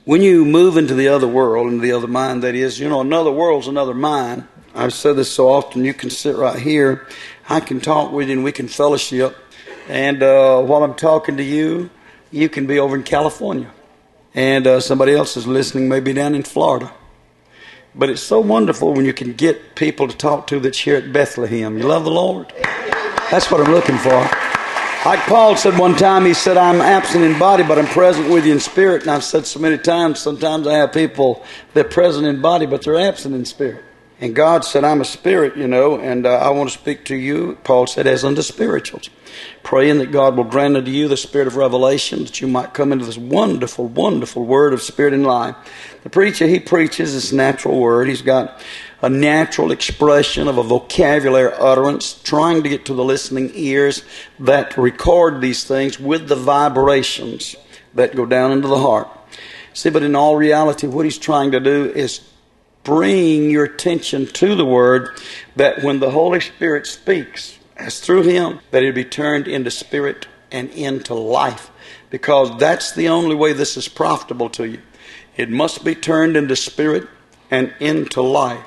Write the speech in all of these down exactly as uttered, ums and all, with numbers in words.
When you move into the other world, into the other mind, that is, you know, another world's another mind. I've said this so often, you can sit right here, I can talk with you and we can fellowship. And uh, while I'm talking to you, you can be over in California. And uh, somebody else is listening, maybe down in Florida. But it's so wonderful when you can get people to talk to that's here at Bethlehem. You love the Lord? That's what I'm looking for. Like Paul said one time, he said, I'm absent in body, but I'm present with you in spirit. And I've said so many times, sometimes I have people, they're present in body, but they're absent in spirit. And God said, I'm a spirit, you know, and uh, I want to speak to you, Paul said, as unto spirituals. Praying that God will grant unto you the spirit of revelation, that you might come into this wonderful, wonderful word of spirit and life. The preacher, he preaches this natural word. He's got a natural expression of a vocabulary utterance, trying to get to the listening ears that record these things with the vibrations that go down into the heart. See, but in all reality, what he's trying to do is bring your attention to the word, that when the Holy Spirit speaks, as through him, that it be turned into spirit and into life. Because that's the only way this is profitable to you. It must be turned into spirit and into life.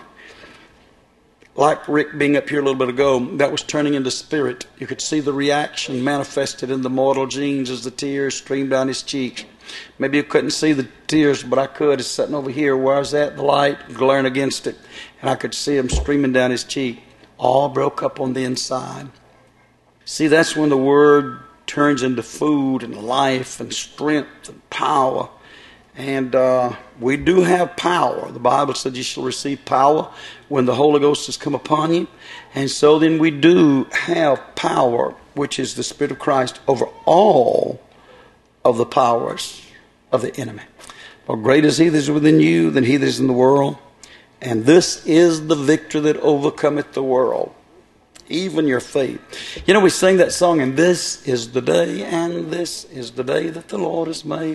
Like Rick being up here a little bit ago, that was turning into spirit. You could see the reaction manifested in the mortal genes as the tears streamed down his cheeks. Maybe you couldn't see the tears, but I could. It's sitting over here where I was at, the light glaring against it, and I could see him streaming down his cheek. All broke up on the inside. See, that's when the word turns into food and life and strength and power. And uh, we do have power. The Bible said you shall receive power when the Holy Ghost has come upon you. And so then we do have power, which is the Spirit of Christ, over all of the powers of the enemy. For greater is he that is within you than he that is in the world. And this is the victory that overcometh the world, even your faith. You know, we sing that song, and this is the day, and this is the day that the Lord has made.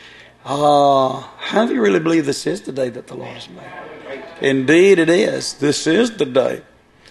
Uh, how do you really believe this is the day that the Lord has made? Indeed it is. This is the day.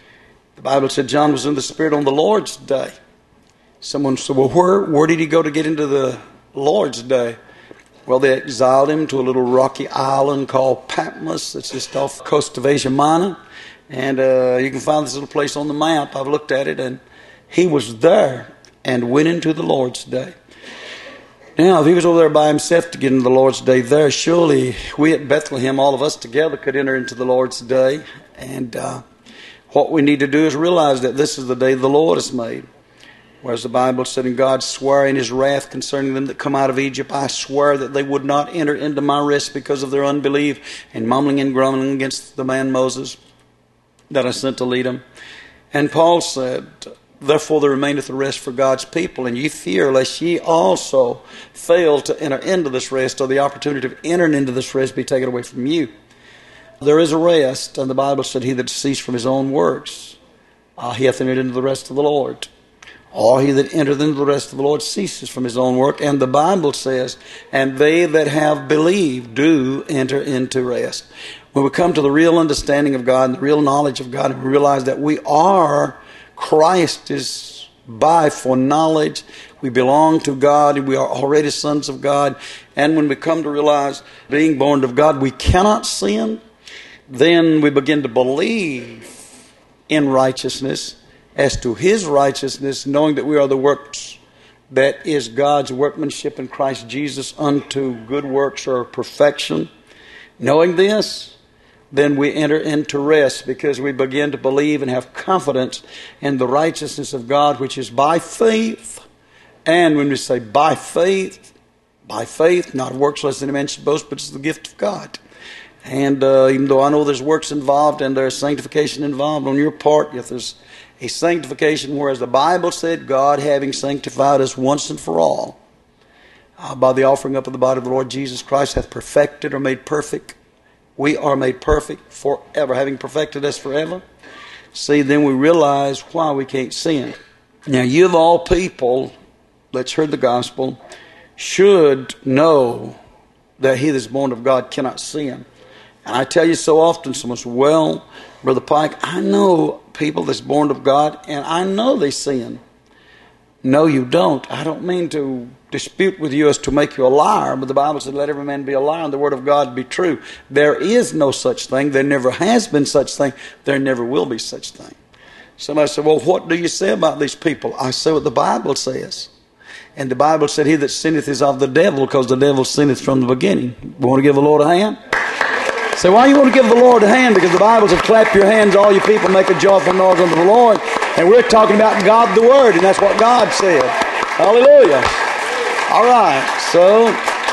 The Bible said John was in the Spirit on the Lord's day. Someone said, well, where, where did he go to get into the Lord's day? Well, they exiled him to a little rocky island called Patmos. It's just off the coast of Asia Minor. And uh, you can find this little place on the map. I've looked at it, and he was there and went into the Lord's day. Now, if he was over there by himself to get into the Lord's day there, surely we at Bethlehem, all of us together, could enter into the Lord's day. And uh, what we need to do is realize that this is the day the Lord has made. Whereas the Bible said, and God swore in his wrath concerning them that come out of Egypt, I swear that they would not enter into my rest because of their unbelief and mumbling and grumbling against the man Moses that I sent to lead them. And Paul said, therefore there remaineth the rest for God's people, and ye fear lest ye also fail to enter into this rest, or the opportunity of entering into this rest be taken away from you. There is a rest, and the Bible said, he that ceased from his own works, uh, he hath entered into the rest of the Lord. Or he that entereth into the rest of the Lord ceases from his own work. And the Bible says, and they that have believed do enter into rest. When we come to the real understanding of God and the real knowledge of God, and we realize that we are Christ is by for knowledge. We belong to God, and we are already sons of God. And when we come to realize, being born of God, we cannot sin, then we begin to believe in righteousness as to his righteousness, knowing that we are the works that is God's workmanship in Christ Jesus unto good works or perfection. Knowing this, then we enter into rest, because we begin to believe and have confidence in the righteousness of God, which is by faith. And when we say by faith, by faith, not works lest any man should boast, but it's the gift of God. And uh, even though I know there's works involved and there's sanctification involved on your part, yet there's a sanctification, whereas the Bible said, God having sanctified us once and for all, uh, by the offering up of the body of the Lord Jesus Christ, hath perfected or made perfect. We are made perfect forever, having perfected us forever. See, then we realize why we can't sin. Now, you of all people that's heard the gospel should know that he that is born of God cannot sin. And I tell you so often, someone says, well, Brother Pike, I know people that's born of God, and I know they sin. No, you don't. I don't mean to dispute with you as to make you a liar, but the Bible said, let every man be a liar and the word of God be true. There is no such thing. There never has been such thing. There never will be such thing. Somebody said, well, what do you say about these people? I say what the Bible says. And the Bible said, he that sinneth is of the devil, because the devil sinneth from the beginning. You want to give the Lord a hand? Say, why you want to give the Lord a hand? Because the Bible says, clap your hands, all you people, make a joyful noise unto the Lord. And we're talking about God the Word, and that's what God said. Hallelujah. All right, so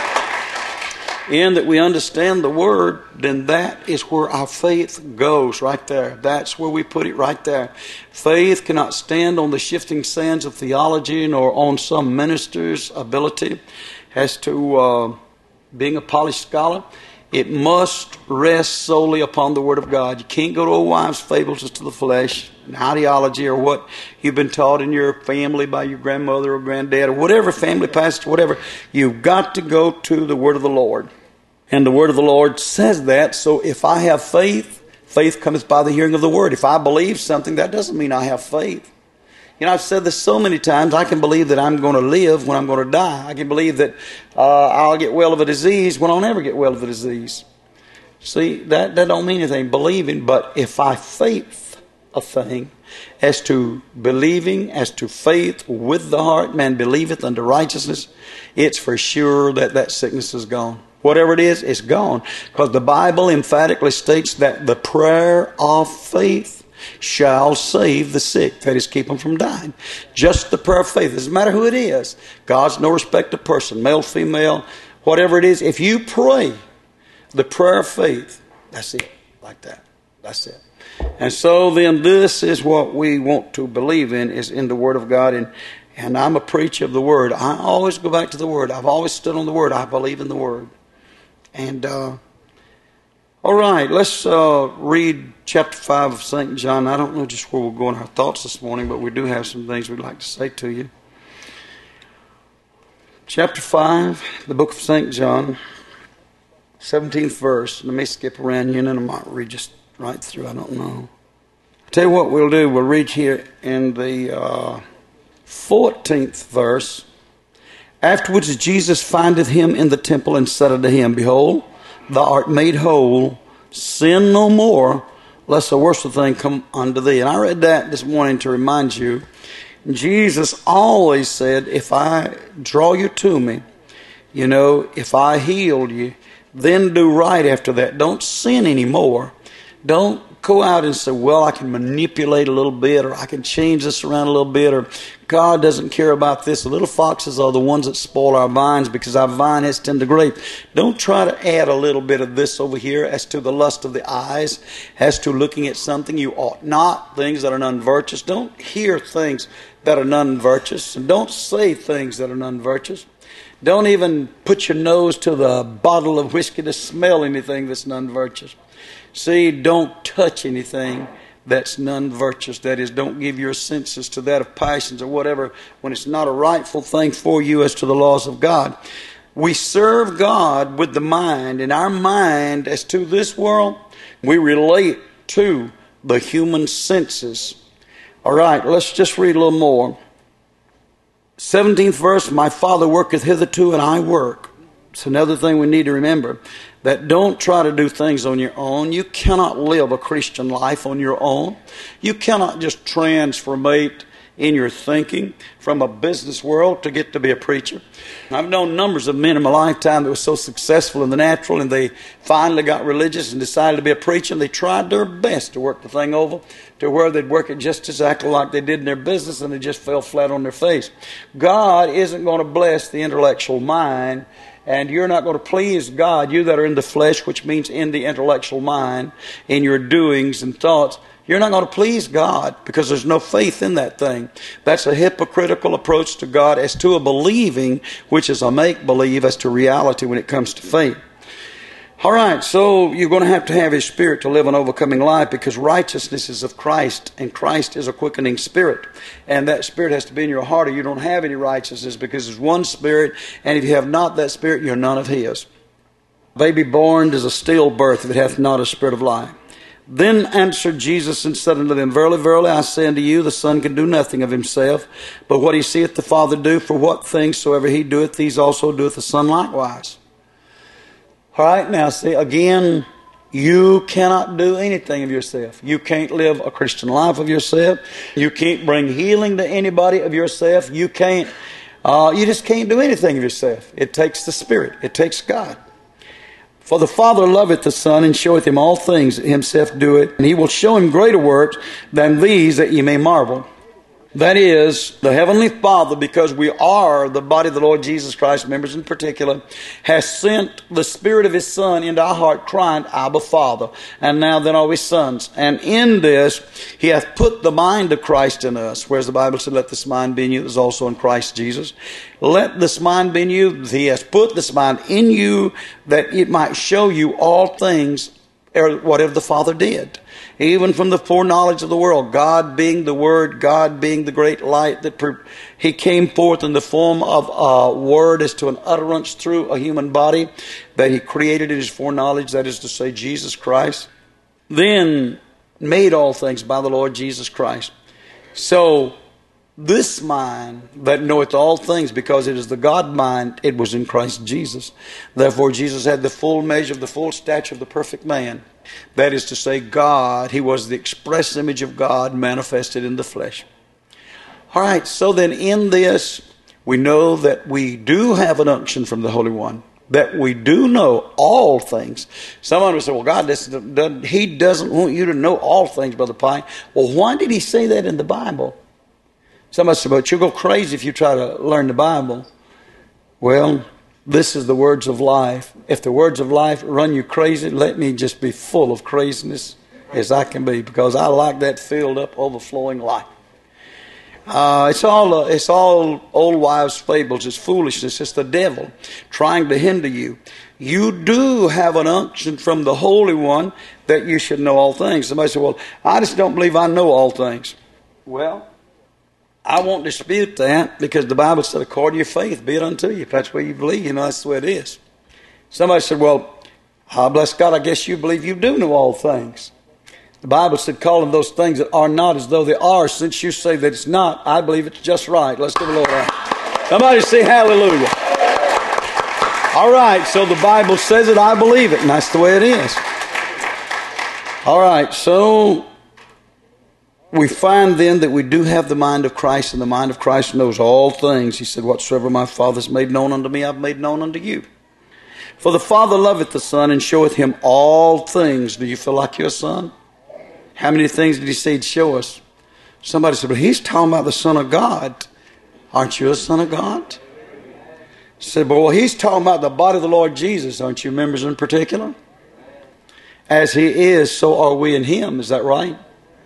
in that we understand the Word, then that is where our faith goes, right there. That's where we put it, right there. Faith cannot stand on the shifting sands of theology nor on some minister's ability as to uh, being a polished scholar. It must rest solely upon the Word of God. You can't go to old wives' fables as to the flesh, and ideology, or what you've been taught in your family by your grandmother or granddad, or whatever, family pastor, whatever. You've got to go to the Word of the Lord. And the Word of the Lord says that. So if I have faith, faith cometh by the hearing of the Word. If I believe something, that doesn't mean I have faith. You know, I've said this so many times. I can believe that I'm going to live when I'm going to die. I can believe that uh, I'll get well of a disease when I'll never get well of a disease. See, that, that don't mean anything, believing. But if I faith a thing, as to believing, as to faith with the heart, man believeth unto righteousness, it's for sure that that sickness is gone. Whatever it is, it's gone. Because the Bible emphatically states that the prayer of faith shall save the sick, that is, keep them from dying. Just the prayer of faith. It doesn't matter who it is. God's no respect of person, male, female, whatever it is. If you pray the prayer of faith, that's it, like that. That's it. And so then this is what we want to believe in, is in the Word of God. And, and I'm a preacher of the Word. I always go back to the Word. I've always stood on the Word. I believe in the Word. And, uh, all right, let's uh, read chapter five of Saint John. I don't know just where we'll go in our thoughts this morning, but we do have some things we'd like to say to you. Chapter five, the book of Saint John, seventeenth verse. Let me skip around here, and then I might read just right through. I don't know. I'll tell you what we'll do. We'll read here in the uh, fourteenth verse. Afterwards Jesus findeth him in the temple, and said unto him, Behold, thou art made whole, sin no more, lest a worse thing come unto thee. And I read that this morning to remind you, Jesus always said, if I draw you to me, you know, if I healed you, then do right after that. Don't sin anymore. Don't go out and say, well, I can manipulate a little bit, or I can change this around a little bit, or God doesn't care about this. The little foxes are the ones that spoil our vines, because our vine has tender grape. Don't try to add a little bit of this over here as to the lust of the eyes, as to looking at something you ought not, things that are non-virtuous. Don't hear things that are non-virtuous, and don't say things that are non-virtuous. Don't even put your nose to the bottle of whiskey to smell anything that's non-virtuous. See, don't touch anything that's non-virtuous. That is, don't give your senses to that of passions or whatever when it's not a rightful thing for you as to the laws of God. We serve God with the mind, and our mind as to this world, we relate to the human senses. All right, let's just read a little more. seventeenth verse, my Father worketh hitherto, and I work. It's another thing we need to remember, that don't try to do things on your own. You cannot live a Christian life on your own. You cannot just transformate in your thinking from a business world to get to be a preacher. I've known numbers of men in my lifetime that were so successful in the natural, and they finally got religious and decided to be a preacher, and they tried their best to work the thing over to where they'd work it just exactly like they did in their business, and they just fell flat on their face. God isn't going to bless the intellectual mind, and you're not going to please God, you that are in the flesh, which means in the intellectual mind, in your doings and thoughts. You're not going to please God because there's no faith in that thing. That's a hypocritical approach to God as to a believing, which is a make-believe as to reality when it comes to faith. All right, so you're going to have to have His Spirit to live an overcoming life, because righteousness is of Christ, and Christ is a quickening Spirit. And that Spirit has to be in your heart, or you don't have any righteousness, because there's one Spirit, and if you have not that Spirit, you're none of His. Baby born is a stillbirth if it hath not a spirit of life. Then answered Jesus and said unto them, Verily, verily, I say unto you, the Son can do nothing of himself, but what he seeth the Father do, for what things soever he doeth, these also doeth the Son likewise. All right, now see, again, you cannot do anything of yourself. You can't live a Christian life of yourself. You can't bring healing to anybody of yourself. You can't, uh, you just can't do anything of yourself. It takes the Spirit. It takes God. For the Father loveth the Son, and showeth him all things that himself doeth, and he will show him greater works than these, that ye may marvel. That is, the Heavenly Father, because we are the body of the Lord Jesus Christ, members in particular, has sent the Spirit of his Son into our heart, crying, Abba, Father. And now then are we sons. And in this, he hath put the mind of Christ in us. Whereas the Bible said, let this mind be in you that is also in Christ Jesus. Let this mind be in you. He has put this mind in you that it might show you all things, or whatever the Father did. Even from the foreknowledge of the world, God being the Word, God being the great light, that per- he came forth in the form of a word as to an utterance through a human body that he created in his foreknowledge, that is to say, Jesus Christ. Then made all things by the Lord Jesus Christ. So this mind that knoweth all things, because it is the God mind, it was in Christ Jesus. Therefore Jesus had the full measure of the full stature of the perfect man. That is to say, God, he was the express image of God manifested in the flesh. All right, so then in this, we know that we do have an unction from the Holy One, that we do know all things. Someone will say, well, God, this, he doesn't want you to know all things, Brother Pike. Well, why did he say that in the Bible? Somebody said, but you'll go crazy if you try to learn the Bible. Well, this is the words of life. If the words of life run you crazy, let me just be full of craziness as I can be, because I like that filled up, overflowing life. Uh, it's all uh, it's all old wives' fables. It's foolishness. It's the devil trying to hinder you. You do have an unction from the Holy One that you should know all things. Somebody said, well, I just don't believe I know all things. Well, I won't dispute that, because the Bible said, according to your faith, be it unto you. If that's where you believe, you know, that's the way it is. Somebody said, well, uh, bless God, I guess you believe you do know all things. The Bible said, calling those things that are not as though they are. Since you say that it's not, I believe it's just right. Let's give the Lord a hand. Somebody say hallelujah. All right, so the Bible says it, I believe it, and that's the way it is. All right, so we find then that we do have the mind of Christ, and the mind of Christ knows all things. He said, whatsoever my Father has made known unto me, I've made known unto you. For the Father loveth the Son, and showeth him all things. Do you feel like you're a son? How many things did he say he'd show us? Somebody said, but he's talking about the Son of God. Aren't you a son of God? He said, well, he's talking about the body of the Lord Jesus. Aren't you members in particular? As he is, so are we in him. Is that right?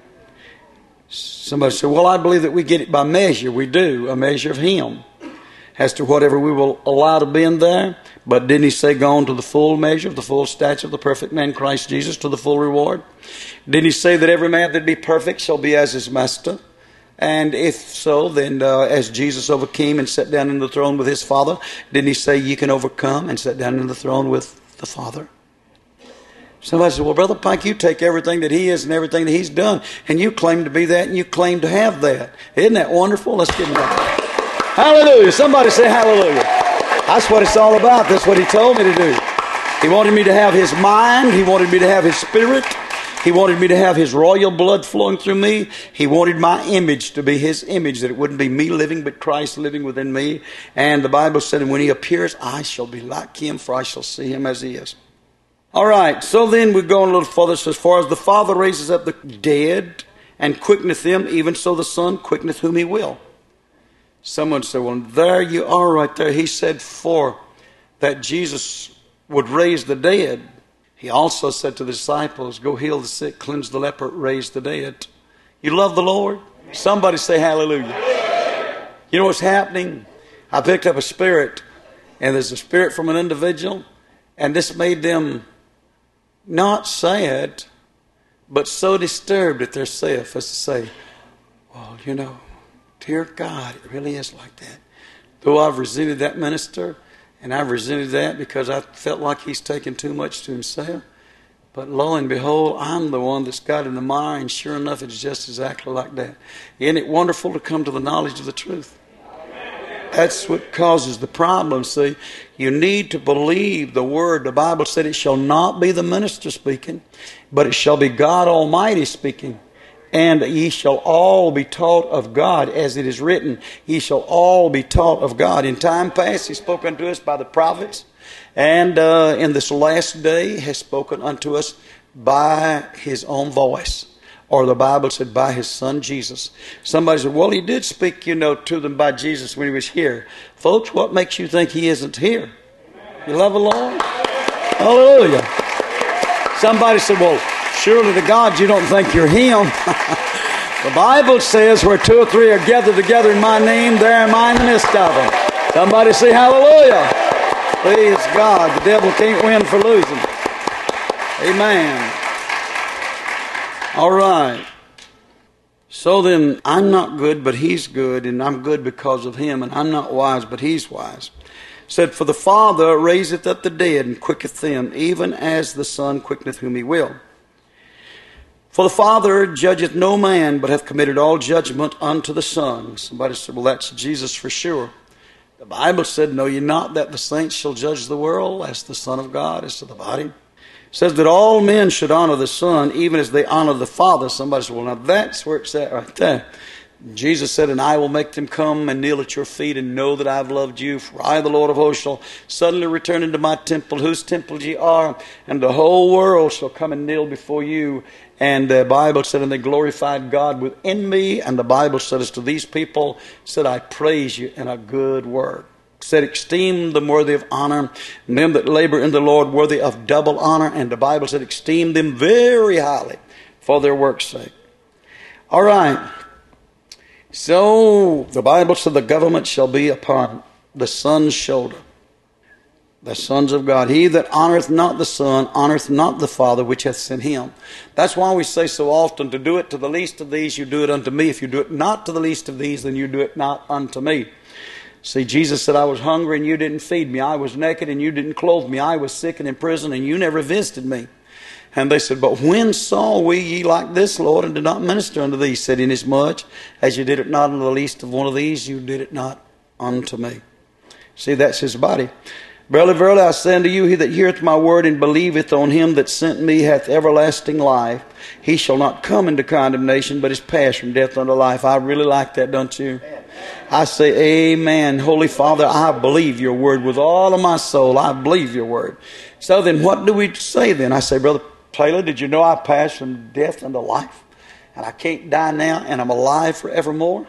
Somebody said, well, I believe that we get it by measure. We do, a measure of him, as to whatever we will allow to be in there. But didn't he say, go on to the full measure of the full stature of the perfect man, Christ Jesus, to the full reward? Didn't he say that every man that be perfect shall be as his master? And if so, then uh, as Jesus overcame and sat down in the throne with his Father, didn't he say you can overcome and sit down in the throne with the Father? Somebody said, well, Brother Pike, you take everything that he is and everything that he's done, and you claim to be that, and you claim to have that. Isn't that wonderful? Let's give him that. Hallelujah. Somebody say hallelujah. That's what it's all about. That's what he told me to do. He wanted me to have his mind. He wanted me to have his spirit. He wanted me to have his royal blood flowing through me. He wanted my image to be his image, that it wouldn't be me living, but Christ living within me. And the Bible said, and when he appears, I shall be like him, for I shall see him as he is. All right, so then we go on a little further. So as far as the Father raises up the dead and quickeneth them, even so the Son quickeneth whom he will. Someone said, well, there you are right there. He said for that Jesus would raise the dead. He also said to the disciples, go heal the sick, cleanse the leper, raise the dead. You love the Lord? Somebody say hallelujah. You know what's happening? I picked up a spirit, and there's a spirit from an individual, and this made them not sad, but so disturbed at their self as to say, well, you know, dear God, it really is like that. Though I've resented that minister, and I've resented that because I felt like he's taken too much to himself, But lo and behold, I'm the one that's got in the mire, and sure enough, it's just exactly like that. Isn't it wonderful to come to the knowledge of the truth? That's what causes the problem. See, you need to believe the word. The Bible said it shall not be the minister speaking, but it shall be God Almighty speaking. And ye shall all be taught of God, as it is written, ye shall all be taught of God. In time past, He spoke unto us by the prophets, and uh, in this last day has spoken unto us by His own voice. Or the Bible said by His Son Jesus. Somebody said, well, He did speak, you know, to them by Jesus when He was here. Folks, what makes you think He isn't here? You love the Lord? Hallelujah. Somebody said, well, surely to God you don't think you're Him. The Bible says where two or three are gathered together in my name, there am I in the midst of them. Somebody say hallelujah. Praise God. The devil can't win for losing. Amen. All right. So then, I'm not good, but He's good, and I'm good because of Him, and I'm not wise, but He's wise. Said, for the Father raiseth up the dead and quicketh them, even as the Son quickeneth whom He will. For the Father judgeth no man, but hath committed all judgment unto the Son. Somebody said, well, that's Jesus for sure. The Bible said, know ye not that the saints shall judge the world, as the Son of God is to the body? It says that all men should honor the Son, even as they honor the Father. Somebody said, well, now that's where it's at right there. Jesus said, and I will make them come and kneel at your feet and know that I've loved you. For I, the Lord of hosts, shall suddenly return into my temple, whose temple ye are, and the whole world shall come and kneel before you. And the Bible said, and they glorified God within me. And the Bible said, as to these people, said, I praise you in a good word. Said, esteem them worthy of honor, and them that labor in the Lord worthy of double honor. And the Bible said, esteem them very highly for their work's sake. All right. So the Bible said the government shall be upon the Son's shoulder. The sons of God. He that honoreth not the Son, honoreth not the Father which hath sent Him. That's why we say so often, to do it to the least of these, you do it unto me. If you do it not to the least of these, then you do it not unto me. See, Jesus said, I was hungry and you didn't feed me. I was naked and you didn't clothe me. I was sick and in prison and you never visited me. And they said, but when saw we ye like this, Lord, and did not minister unto thee? He said, inasmuch as you did it not unto the least of one of these, you did it not unto me. See, that's His body. Verily, verily, I say unto you, he that heareth my word and believeth on Him that sent me hath everlasting life. He shall not come into condemnation, but is passed from death unto life. I really like that, don't you? I say, amen. Holy Father, I believe your word with all of my soul. I believe your word. So then what do we say then? I say, Brother Taylor, did you know I passed from death unto life? And I can't die now, and I'm alive forevermore?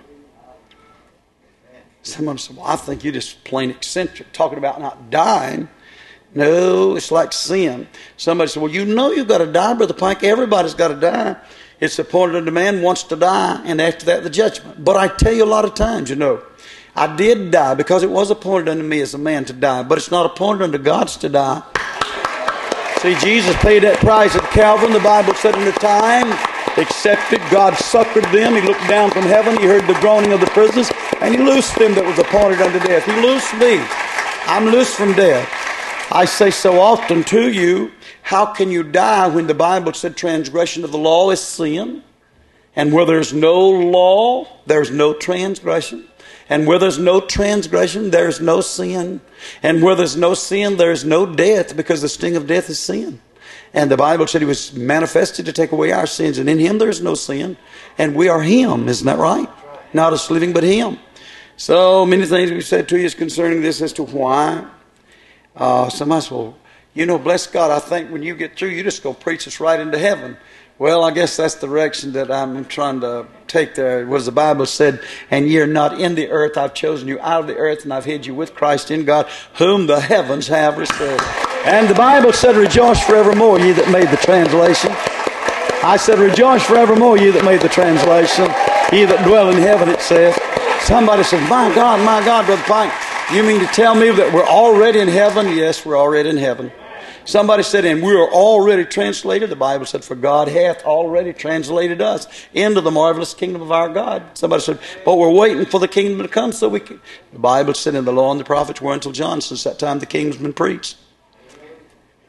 Someone said, well, I think you're just plain eccentric, talking about not dying. No, it's like sin. Somebody said, well, you know you've got to die, Brother Pike. Everybody's got to die. It's appointed unto man wants to die, and after that the judgment. But I tell you a lot of times, you know, I did die because it was appointed unto me as a man to die, but it's not appointed unto God's to die. See, Jesus paid that price at Calvary. The Bible said in the time, accepted, God succored them. He looked down from heaven. He heard the groaning of the prisoners, and He loosed them that was appointed unto death. He loosed me. I'm loosed from death. I say so often to you, how can you die when the Bible said transgression of the law is sin? And where there's no law, there's no transgression. And where there's no transgression, there's no sin. And where there's no sin, there's no death, because the sting of death is sin. And the Bible said He was manifested to take away our sins. And in Him there's no sin. And we are Him. Isn't that right? Not us living, but Him. So many things we've said to you is concerning this as to why. Uh, somebody said, well, you know, bless God, I think when you get through, you're just going to preach us right into heaven. Well, I guess that's the direction that I'm trying to take there. Was the Bible said, and you're not in the earth, I've chosen you out of the earth, and I've hid you with Christ in God, whom the heavens have received. And the Bible said, rejoice forevermore, ye that made the translation. I said, rejoice forevermore, ye that made the translation. Ye that dwell in heaven, it says. Somebody says, my God, my God, Brother Pike, you mean to tell me that we're already in heaven? Yes, we're already in heaven. Somebody said, and we are already translated. The Bible said, for God hath already translated us into the marvelous kingdom of our God. Somebody said, but we're waiting for the kingdom to come so we can. The Bible said, in the law and the prophets were until John. Since that time the kingdom's been preached.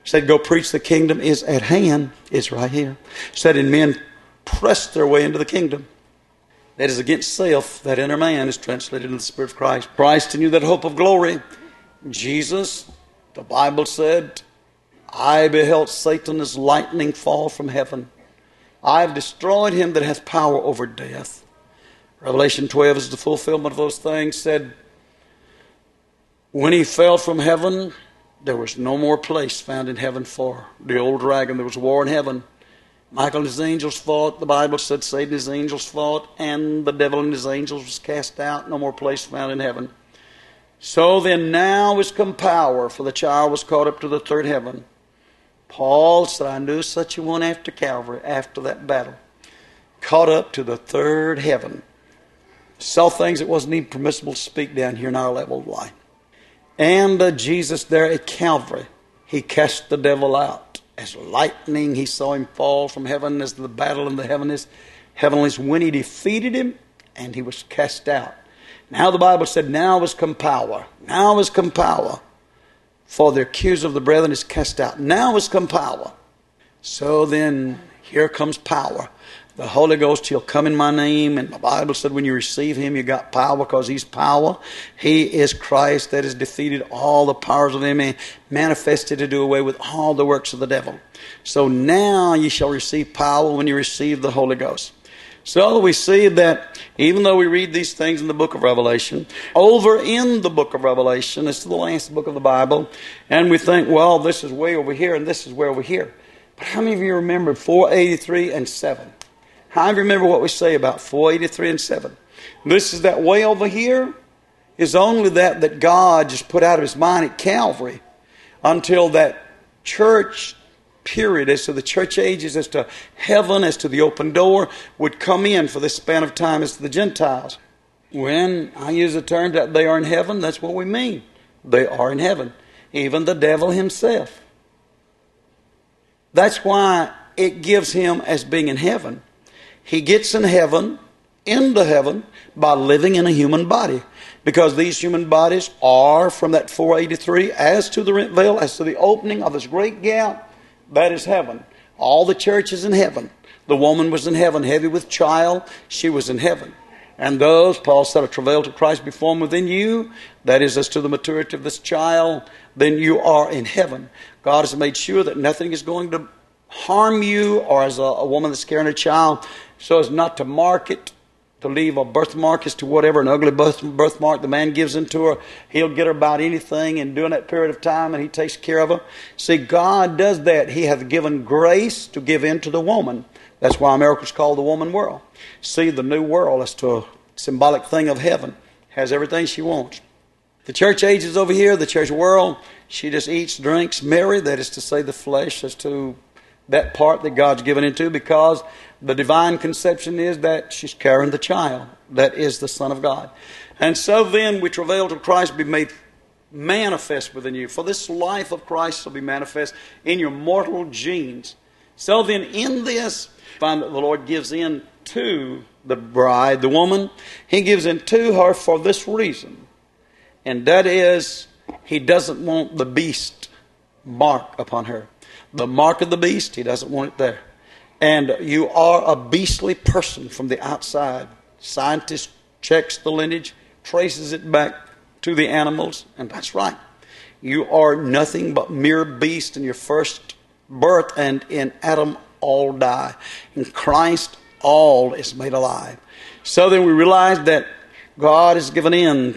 Said, go preach the kingdom is at hand. It's right here. Said, and men press their way into the kingdom. That is against self. That inner man is translated into the Spirit of Christ. Christ in you, that hope of glory. Jesus, the Bible said, I beheld Satan as lightning fall from heaven. I have destroyed him that hath power over death. Revelation twelve is the fulfillment of those things. Said, when he fell from heaven, there was no more place found in heaven for the old dragon. There was war in heaven. Michael and his angels fought. The Bible said Satan and his angels fought, and the devil and his angels was cast out. No more place found in heaven. So then now is come power, for the child was caught up to the third heaven. Paul said, I knew such a one after Calvary, after that battle. Caught up to the third heaven. Saw things that wasn't even permissible to speak down here in our level of life. And uh, Jesus there at Calvary, he cast the devil out. As lightning, he saw him fall from heaven as the battle in the heavenlies. Heavenlies, when he defeated him, and he was cast out. Now the Bible said, now is come power. Now is come power. For the accuser of the brethren is cast out. Now is come power. So then, here comes power. The Holy Ghost, he'll come in my name. And the Bible said when you receive him, you got power because he's power. He is Christ that has defeated all the powers of the enemy, manifested to do away with all the works of the devil. So now you shall receive power when you receive the Holy Ghost. So we see that even though we read these things in the book of Revelation, over in the book of Revelation, it's the last book of the Bible, and we think, well, this is way over here and this is way over here. But how many of you remember four eighty-three and seven? How many remember what we say about four eighty-three and seven? This is that way over here is only that that God just put out of his mind at Calvary until that church period, as to the church ages, as to heaven, as to the open door, would come in for this span of time as to the Gentiles. When I use the term that they are in heaven, that's what we mean. They are in heaven. Even the devil himself. That's why it gives him as being in heaven. He gets in heaven, into heaven, by living in a human body. Because these human bodies are from that four eighty-three, as to the rent veil, as to the opening of this great gap, that is heaven. All the church is in heaven. The woman was in heaven, heavy with child. She was in heaven. And those, Paul said, a travail to Christ be formed within you. That is, as to the maturity of this child, then you are in heaven. God has made sure that nothing is going to harm you, or as a, a woman that's carrying a child, so as not to mark it, to leave a birthmark as to whatever, an ugly birth, birthmark the man gives into her. He'll get her about anything and during that period of time, and he takes care of her. See, God does that. He hath given grace to give in to the woman. That's why America's called the woman world. See, the new world, as to a symbolic thing of heaven, has everything she wants. The church age is over here, the church world, she just eats, drinks, marry, that is to say the flesh, as to that part that God's given into, because the divine conception is that she's carrying the child. That is the Son of God. And so then we travail till Christ be made manifest within you. For this life of Christ shall be manifest in your mortal genes. So then in this, find that the Lord gives in to the bride, the woman. He gives in to her for this reason. And that is, he doesn't want the beast mark upon her. The mark of the beast, he doesn't want it there. And you are a beastly person from the outside. Scientist checks the lineage, traces it back to the animals, and that's right. You are nothing but mere beast in your first birth, and in Adam all die. In Christ all is made alive. So then we realize that God has given in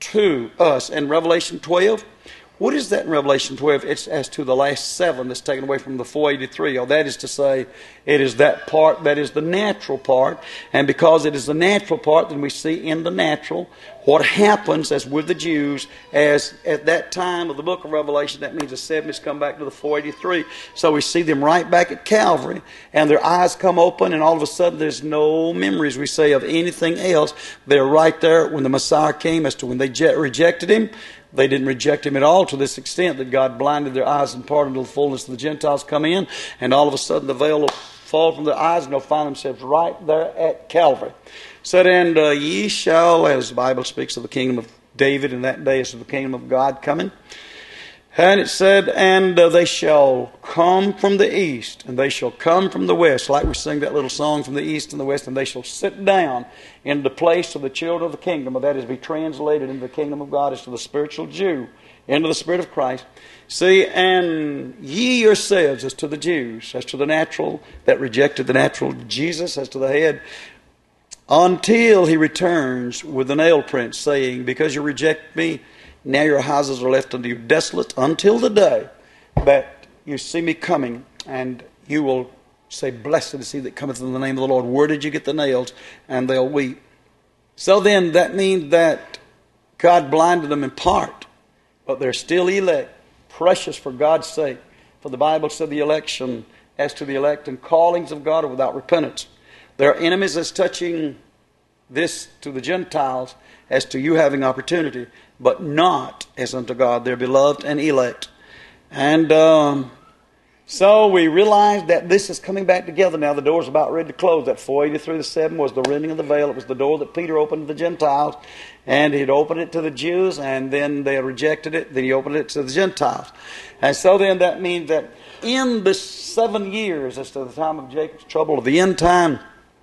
to us. In Revelation twelve, what is that in Revelation twelve? It's as to the last seven that's taken away from the four eighty-three. Or that is to say, it is that part that is the natural part. And because it is the natural part, then we see in the natural what happens as with the Jews, as at that time of the book of Revelation, that means the seventies come back to the four eighty-three. So we see them right back at Calvary, and their eyes come open, and all of a sudden there's no memories, we say, of anything else. They're right there when the Messiah came, as to when they je- rejected him. They didn't reject him at all to this extent that God blinded their eyes in part until the fullness of the Gentiles come in, and all of a sudden the veil will fall from their eyes and they'll find themselves right there at Calvary. So then, uh, ye shall, as the Bible speaks of the kingdom of David in that day, as to the kingdom of God coming, And it said, and uh, they shall come from the east, and they shall come from the west, like we sing that little song, from the east and the west, and they shall sit down in the place of the children of the kingdom, or that is, be translated into the kingdom of God as to the spiritual Jew, into the Spirit of Christ. See, and ye yourselves, as to the Jews, as to the natural, that rejected the natural Jesus, as to the head, until he returns with the nail print, saying, because you reject me, now your houses are left unto you desolate until the day that you see me coming, and you will say, blessed is he that cometh in the name of the Lord. Where did you get the nails? And they'll weep. So then that means that God blinded them in part, but they're still elect, precious for God's sake. For the Bible said the election, as to the elect and callings of God, are without repentance. There are enemies as touching this to the Gentiles as to you having opportunity, but not as unto God. They're beloved and elect. And um, so we realize that this is coming back together now. The door's about ready to close. That four eighty-three to seven was the rending of the veil. It was the door that Peter opened to the Gentiles, and he'd opened it to the Jews, and then they rejected it. Then he opened it to the Gentiles. And so then that means that in the seven years, as to the time of Jacob's trouble, of the end time,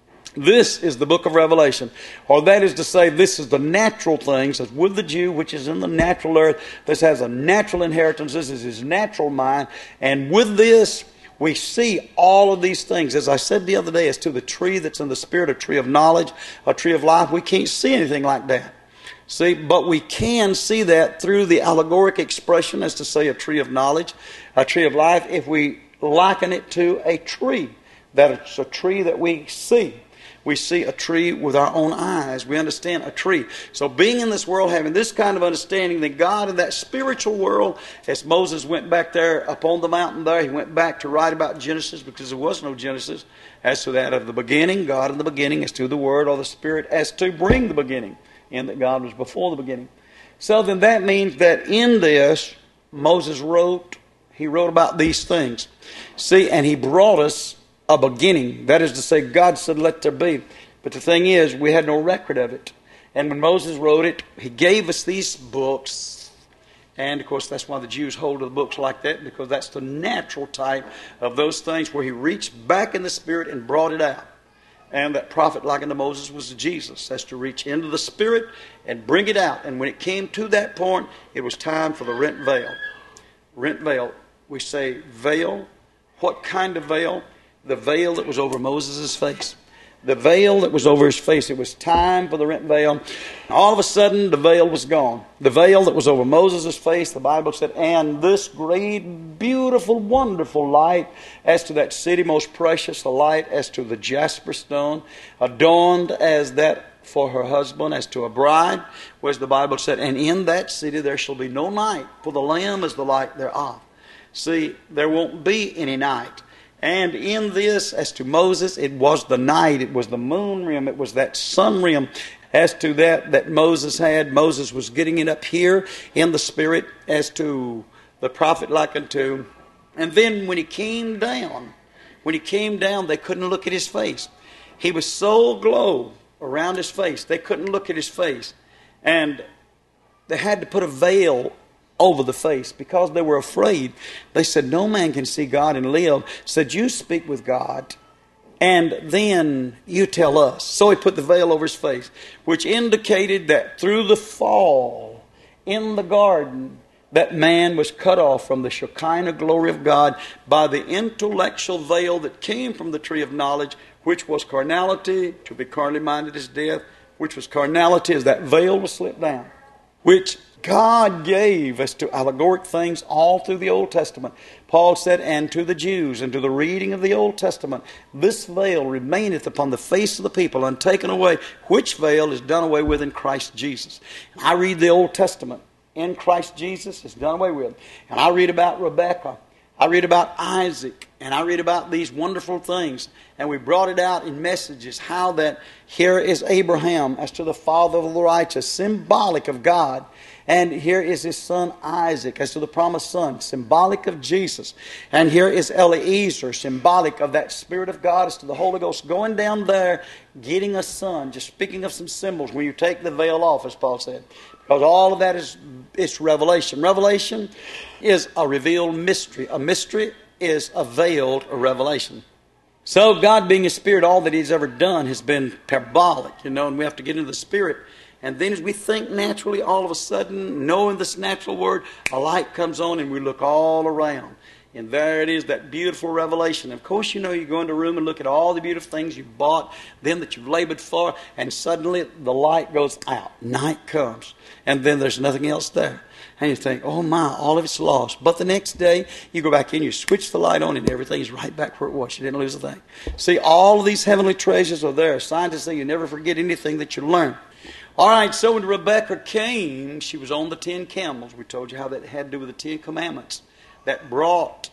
this is the book of Revelation. Or that is to say, this is the natural things, as with the Jew, which is in the natural earth. This has a natural inheritance. This is his natural mind. And with this, we see all of these things. As I said the other day, as to the tree that's in the spirit, a tree of knowledge, a tree of life, we can't see anything like that. See, but we can see that through the allegoric expression, as to say a tree of knowledge, a tree of life, if we liken it to a tree. That it's a tree that we see. We see a tree with our own eyes. We understand a tree. So being in this world, having this kind of understanding that God in that spiritual world, as Moses went back there upon the mountain there, he went back to write about Genesis, because there was no Genesis, as to that of the beginning, God in the beginning, as to the Word or the Spirit, as to bring the beginning, in that God was before the beginning. So then that means that in this, Moses wrote, he wrote about these things. See, and he brought us a beginning. That is to say, God said, let there be. But the thing is, we had no record of it. And when Moses wrote it, he gave us these books. And, of course, that's why the Jews hold to the books like that, because that's the natural type of those things where he reached back in the Spirit and brought it out. And that prophet like unto Moses was Jesus. That's to reach into the Spirit and bring it out. And when it came to that point, it was time for the rent veil. Rent veil. We say veil. What kind of veil? The veil that was over Moses' face. The veil that was over his face. It was time for the rent veil. All of a sudden, the veil was gone. The veil that was over Moses' face, the Bible said, and this great, beautiful, wonderful light, as to that city most precious, a light as to the jasper stone, adorned as that for her husband, as to a bride, whereas the Bible said, and in that city there shall be no night, for the Lamb is the light thereof. See, there won't be any night. And in this, as to Moses, it was the night, it was the moon rim, it was that sun rim. As to that that Moses had, Moses was getting it up here in the Spirit, as to the prophet like unto. And then when he came down, when he came down, they couldn't look at his face. He was so glow around his face, they couldn't look at his face. And they had to put a veil over the face because they were afraid. They said, no man can see God and live. Said, you speak with God and then you tell us. So he put the veil over his face, which indicated that through the fall in the garden, that man was cut off from the Shekinah glory of God by the intellectual veil that came from the tree of knowledge, which was carnality. To be carnally minded is death, which was carnality, as that veil was slipped down, which God gave us to allegoric things all through the Old Testament. Paul said, and to the Jews, and to the reading of the Old Testament, this veil remaineth upon the face of the people, and taken away, which veil is done away with in Christ Jesus. And I read the Old Testament. In Christ Jesus, it's done away with. And I read about Rebekah. I read about Isaac. And I read about these wonderful things. And we brought it out in messages, how that here is Abraham as to the father of the righteous, symbolic of God. And here is his son Isaac as to the promised son, symbolic of Jesus. And here is Eliezer, symbolic of that Spirit of God as to the Holy Ghost going down there, getting a son. Just speaking of some symbols when you take the veil off, as Paul said. Because all of that is it's revelation. Revelation is a revealed mystery. A mystery is a veiled revelation. So God being a Spirit, all that He's ever done has been parabolic, you know, and we have to get into the Spirit. And then as we think naturally, all of a sudden, knowing this natural word, a light comes on and we look all around. And there it is, that beautiful revelation. Of course, you know, you go into a room and look at all the beautiful things you've bought, them that you've labored for, and suddenly the light goes out. Night comes. And then there's nothing else there. And you think, oh my, all of it's lost. But the next day, you go back in, you switch the light on, and everything's right back where it was. You didn't lose a thing. See, all of these heavenly treasures are there. Scientists say you never forget anything that you learn. All right, so when Rebekah came, she was on the ten camels. We told you how that had to do with the Ten Commandments that brought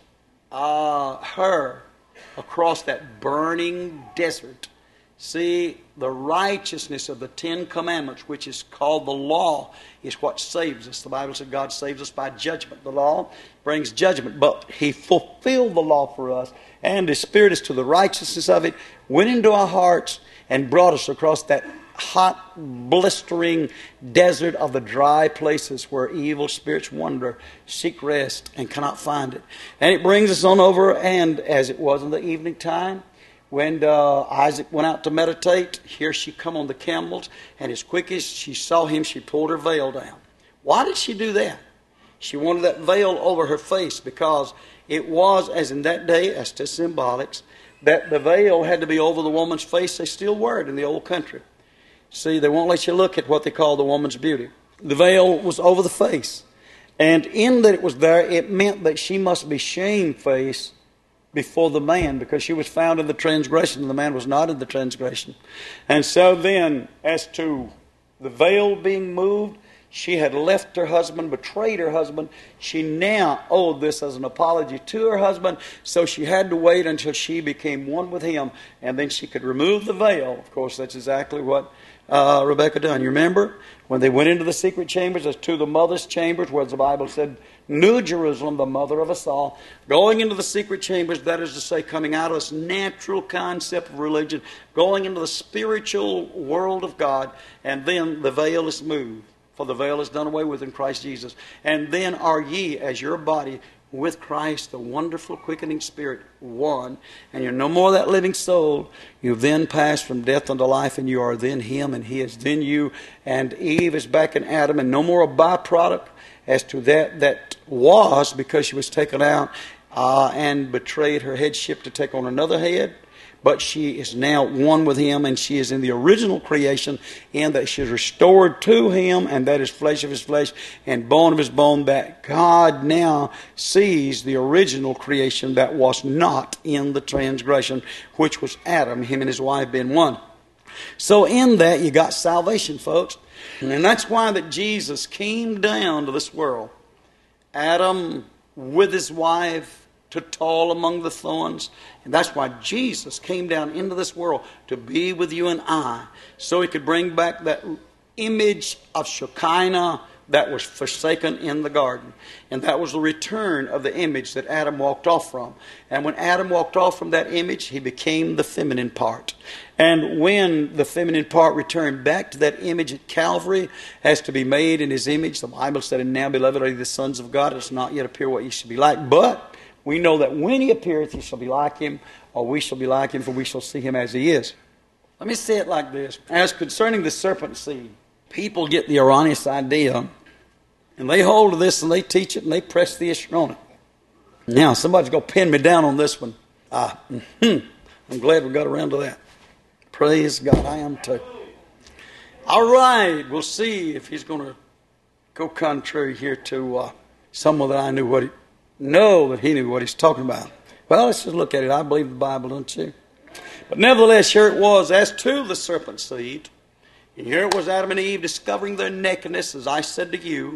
uh, her across that burning desert. See, the righteousness of the Ten Commandments, which is called the law, is what saves us. The Bible said God saves us by judgment. The law brings judgment, but He fulfilled the law for us, and His Spirit is to the righteousness of it, went into our hearts and brought us across that hot, blistering desert of the dry places where evil spirits wander, seek rest, and cannot find it. And it brings us on over, and as it was in the evening time, when uh, Isaac went out to meditate, here she come on the camels, and as quick as she saw him, she pulled her veil down. Why did she do that? She wanted that veil over her face because it was, as in that day, as to symbolics, that the veil had to be over the woman's face. They still wear it in the old country. See, they won't let you look at what they call the woman's beauty. The veil was over the face. And in that it was there, it meant that she must be shamefaced before the man, because she was found in the transgression and the man was not in the transgression. And so then, as to the veil being moved, she had left her husband, betrayed her husband. She now owed this as an apology to her husband, so she had to wait until she became one with him, and then she could remove the veil. Of course, that's exactly what uh, Rebekah done. You remember when they went into the secret chambers, as to the mother's chambers, where the Bible said, New Jerusalem, the mother of us all, going into the secret chambers, that is to say, coming out of this natural concept of religion, going into the spiritual world of God, and then the veil is moved. For the veil is done away with in Christ Jesus. And then are ye, as your body, with Christ, the wonderful quickening Spirit, one. And you're no more that living soul. You've then passed from death unto life, and you are then Him, and He is then you. And Eve is back in Adam, and no more a byproduct as to that that was, because she was taken out uh, and betrayed her headship to take on another head. But she is now one with Him, and she is in the original creation, in that she is restored to Him, and that is flesh of His flesh and bone of His bone, that God now sees the original creation that was not in the transgression, which was Adam, him and his wife being one. So in that you got salvation, folks. And that's why that Jesus came down to this world. Adam with his wife, to toil among the thorns. And that's why Jesus came down into this world, to be with you and I, so He could bring back that image of Shekinah that was forsaken in the garden. And that was the return of the image that Adam walked off from. And when Adam walked off from that image, he became the feminine part. And when the feminine part returned back to that image at Calvary, as to be made in His image, the Bible said, and now, beloved, are ye the sons of God. It does not yet appear what ye should be like. But we know that when He appeareth, ye shall be like Him, or we shall be like Him, for we shall see Him as He is. Let me say it like this. As concerning the serpent seed, people get the erroneous idea, and they hold to this, and they teach it, and they press the issue on it. Now, somebody's going to pin me down on this one. Ah, mm-hmm. I'm glad we got around to that. Praise God, I am too. All right, we'll see if he's going to go contrary here to uh, someone that I knew what he... know that he knew what he's talking about. Well, let's just look at it. I believe the Bible, don't you? But nevertheless, here it was, as to the serpent seed. And here it was Adam and Eve discovering their nakedness, as I said to you.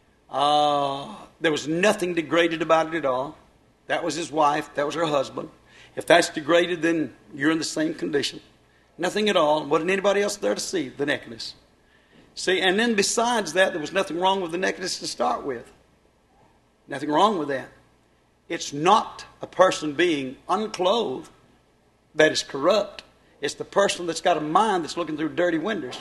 Uh, there was nothing degraded about it at all. That was his wife. That was her husband. If that's degraded, then you're in the same condition. Nothing at all. Wasn't anybody else there to see the nakedness. See, and then besides that, there was nothing wrong with the nakedness to start with. Nothing wrong with that. It's not a person being unclothed that is corrupt. It's the person that's got a mind that's looking through dirty windows.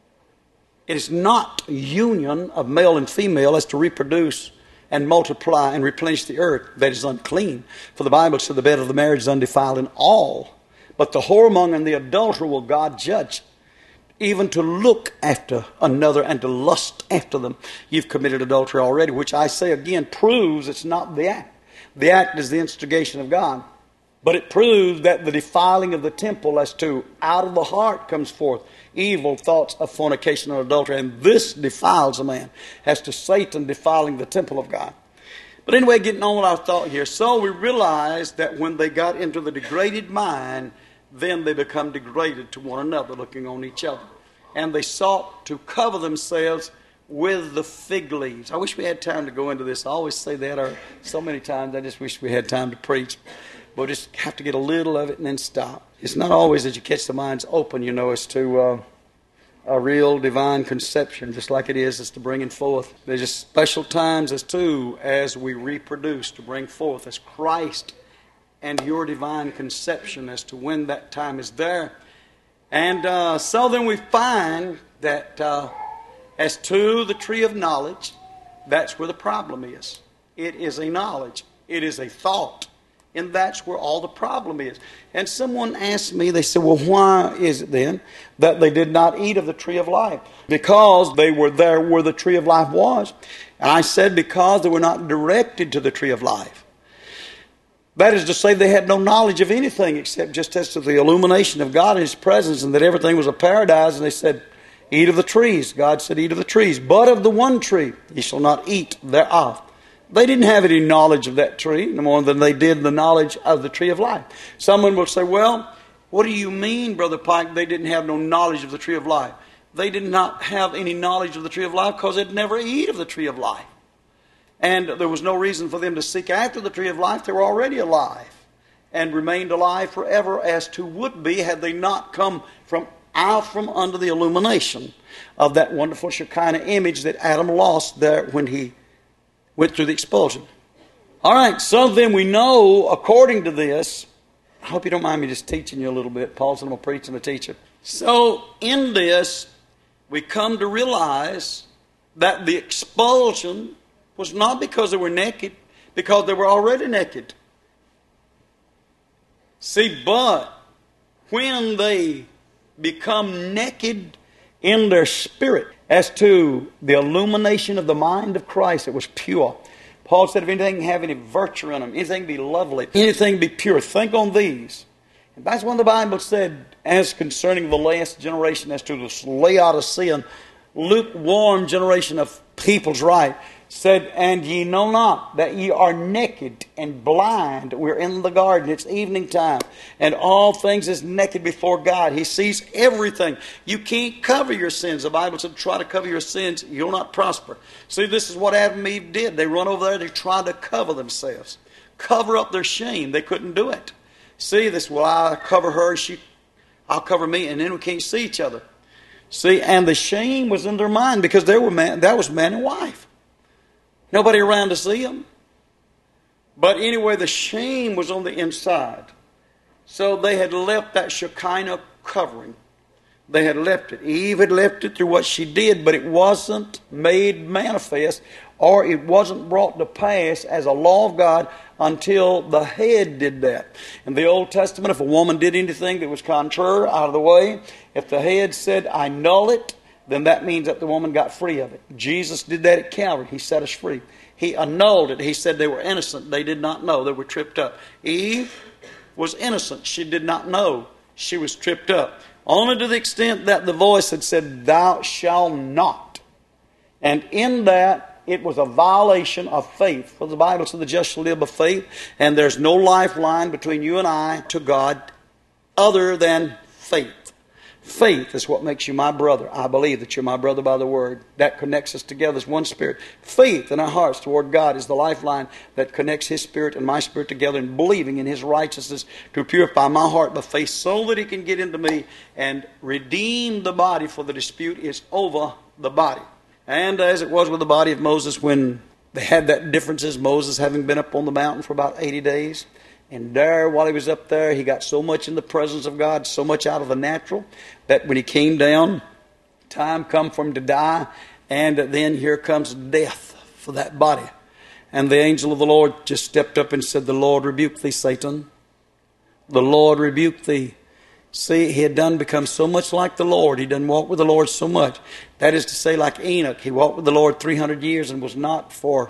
It is not a union of male and female as to reproduce and multiply and replenish the earth that is unclean. For the Bible said the bed of the marriage is undefiled in all. But the whoremonger and the adulterer will God judge. Even to look after another and to lust after them, you've committed adultery already, which I say again proves it's not the act. The act is the instigation of God. But it proves that the defiling of the temple as to out of the heart comes forth evil thoughts of fornication and adultery. And this defiles a man as to Satan defiling the temple of God. But anyway, getting on with our thought here. So we realize that when they got into the degraded mind, then they become degraded to one another, looking on each other. And they sought to cover themselves with the fig leaves. I wish we had time to go into this. I always say that, or so many times I just wish we had time to preach. But just have to get a little of it and then stop. It's not always that you catch the minds open, you know, as to uh, a real divine conception, just like it is as to bringing forth. There's just special times as too as we reproduce to bring forth as Christ and your divine conception as to when that time is there. And uh, so then we find that uh, as to the tree of knowledge, that's where the problem is. It is a knowledge. It is a thought. And that's where all the problem is. And someone asked me, they said, well, why is it then that they did not eat of the tree of life? Because they were there where the tree of life was. And I said, because they were not directed to the tree of life. That is to say, they had no knowledge of anything except just as to the illumination of God and His presence, and that everything was a paradise. And they said, eat of the trees. God said, eat of the trees. But of the one tree, ye shall not eat thereof. They didn't have any knowledge of that tree, no more than they did the knowledge of the tree of life. Someone will say, well, what do you mean, Brother Pike, they didn't have no knowledge of the tree of life? They did not have any knowledge of the tree of life because they'd never eat of the tree of life. And there was no reason for them to seek after the tree of life. They were already alive and remained alive forever as to would be had they not come from out from under the illumination of that wonderful Shekinah image that Adam lost there when he went through the expulsion. All right, so then we know, according to this, I hope you don't mind me just teaching you a little bit. Paul said I'm a preacher and a teacher. So in this, we come to realize that the expulsion was not because they were naked, because they were already naked. See, but when they become naked in their spirit, as to the illumination of the mind of Christ, it was pure. Paul said, if anything have any virtue in them, anything be lovely, anything be pure, think on these. And that's when the Bible said, as concerning the last generation, as to the Laodicean, lukewarm generation of people's right, said, and ye know not that ye are naked and blind. We're in the garden. It's evening time. And all things is naked before God. He sees everything. You can't cover your sins. The Bible said, try to cover your sins. You'll not prosper. See, this is what Adam and Eve did. They run over there. They tried to cover themselves. Cover up their shame. They couldn't do it. See, this, well, I'll cover her. She, I'll cover me. And then we can't see each other. See, and the shame was in their mind because they were man, that was man and wife. Nobody around to see them. But anyway, the shame was on the inside. So they had left that Shekinah covering. They had left it. Eve had left it through what she did, but it wasn't made manifest, or it wasn't brought to pass as a law of God until the head did that. In the Old Testament, if a woman did anything that was contrary, out of the way, if the head said, I null it, then that means that the woman got free of it. Jesus did that at Calvary. He set us free. He annulled it. He said they were innocent. They did not know. They were tripped up. Eve was innocent. She did not know. She was tripped up. Only to the extent that the voice had said, thou shalt not. And in that, it was a violation of faith. For the Bible said the just shall live by faith. And there's no lifeline between you and I to God other than faith. Faith is what makes you my brother. I believe that you're my brother by the word. That connects us together as one spirit. Faith in our hearts toward God is the lifeline that connects His spirit and my spirit together, and believing in His righteousness to purify my heart by faith so that He can get into me and redeem the body, for the dispute is over the body. And as it was with the body of Moses when they had that differences, Moses having been up on the mountain for about eighty days, and there, while he was up there, he got so much in the presence of God, so much out of the natural, that when he came down, time come for him to die, and then here comes death for that body. And the angel of the Lord just stepped up and said, "The Lord rebuke thee, Satan. The Lord rebuke thee." See, he had done become so much like the Lord. He done walk with the Lord so much. That is to say, like Enoch, he walked with the Lord three hundred years and was not for.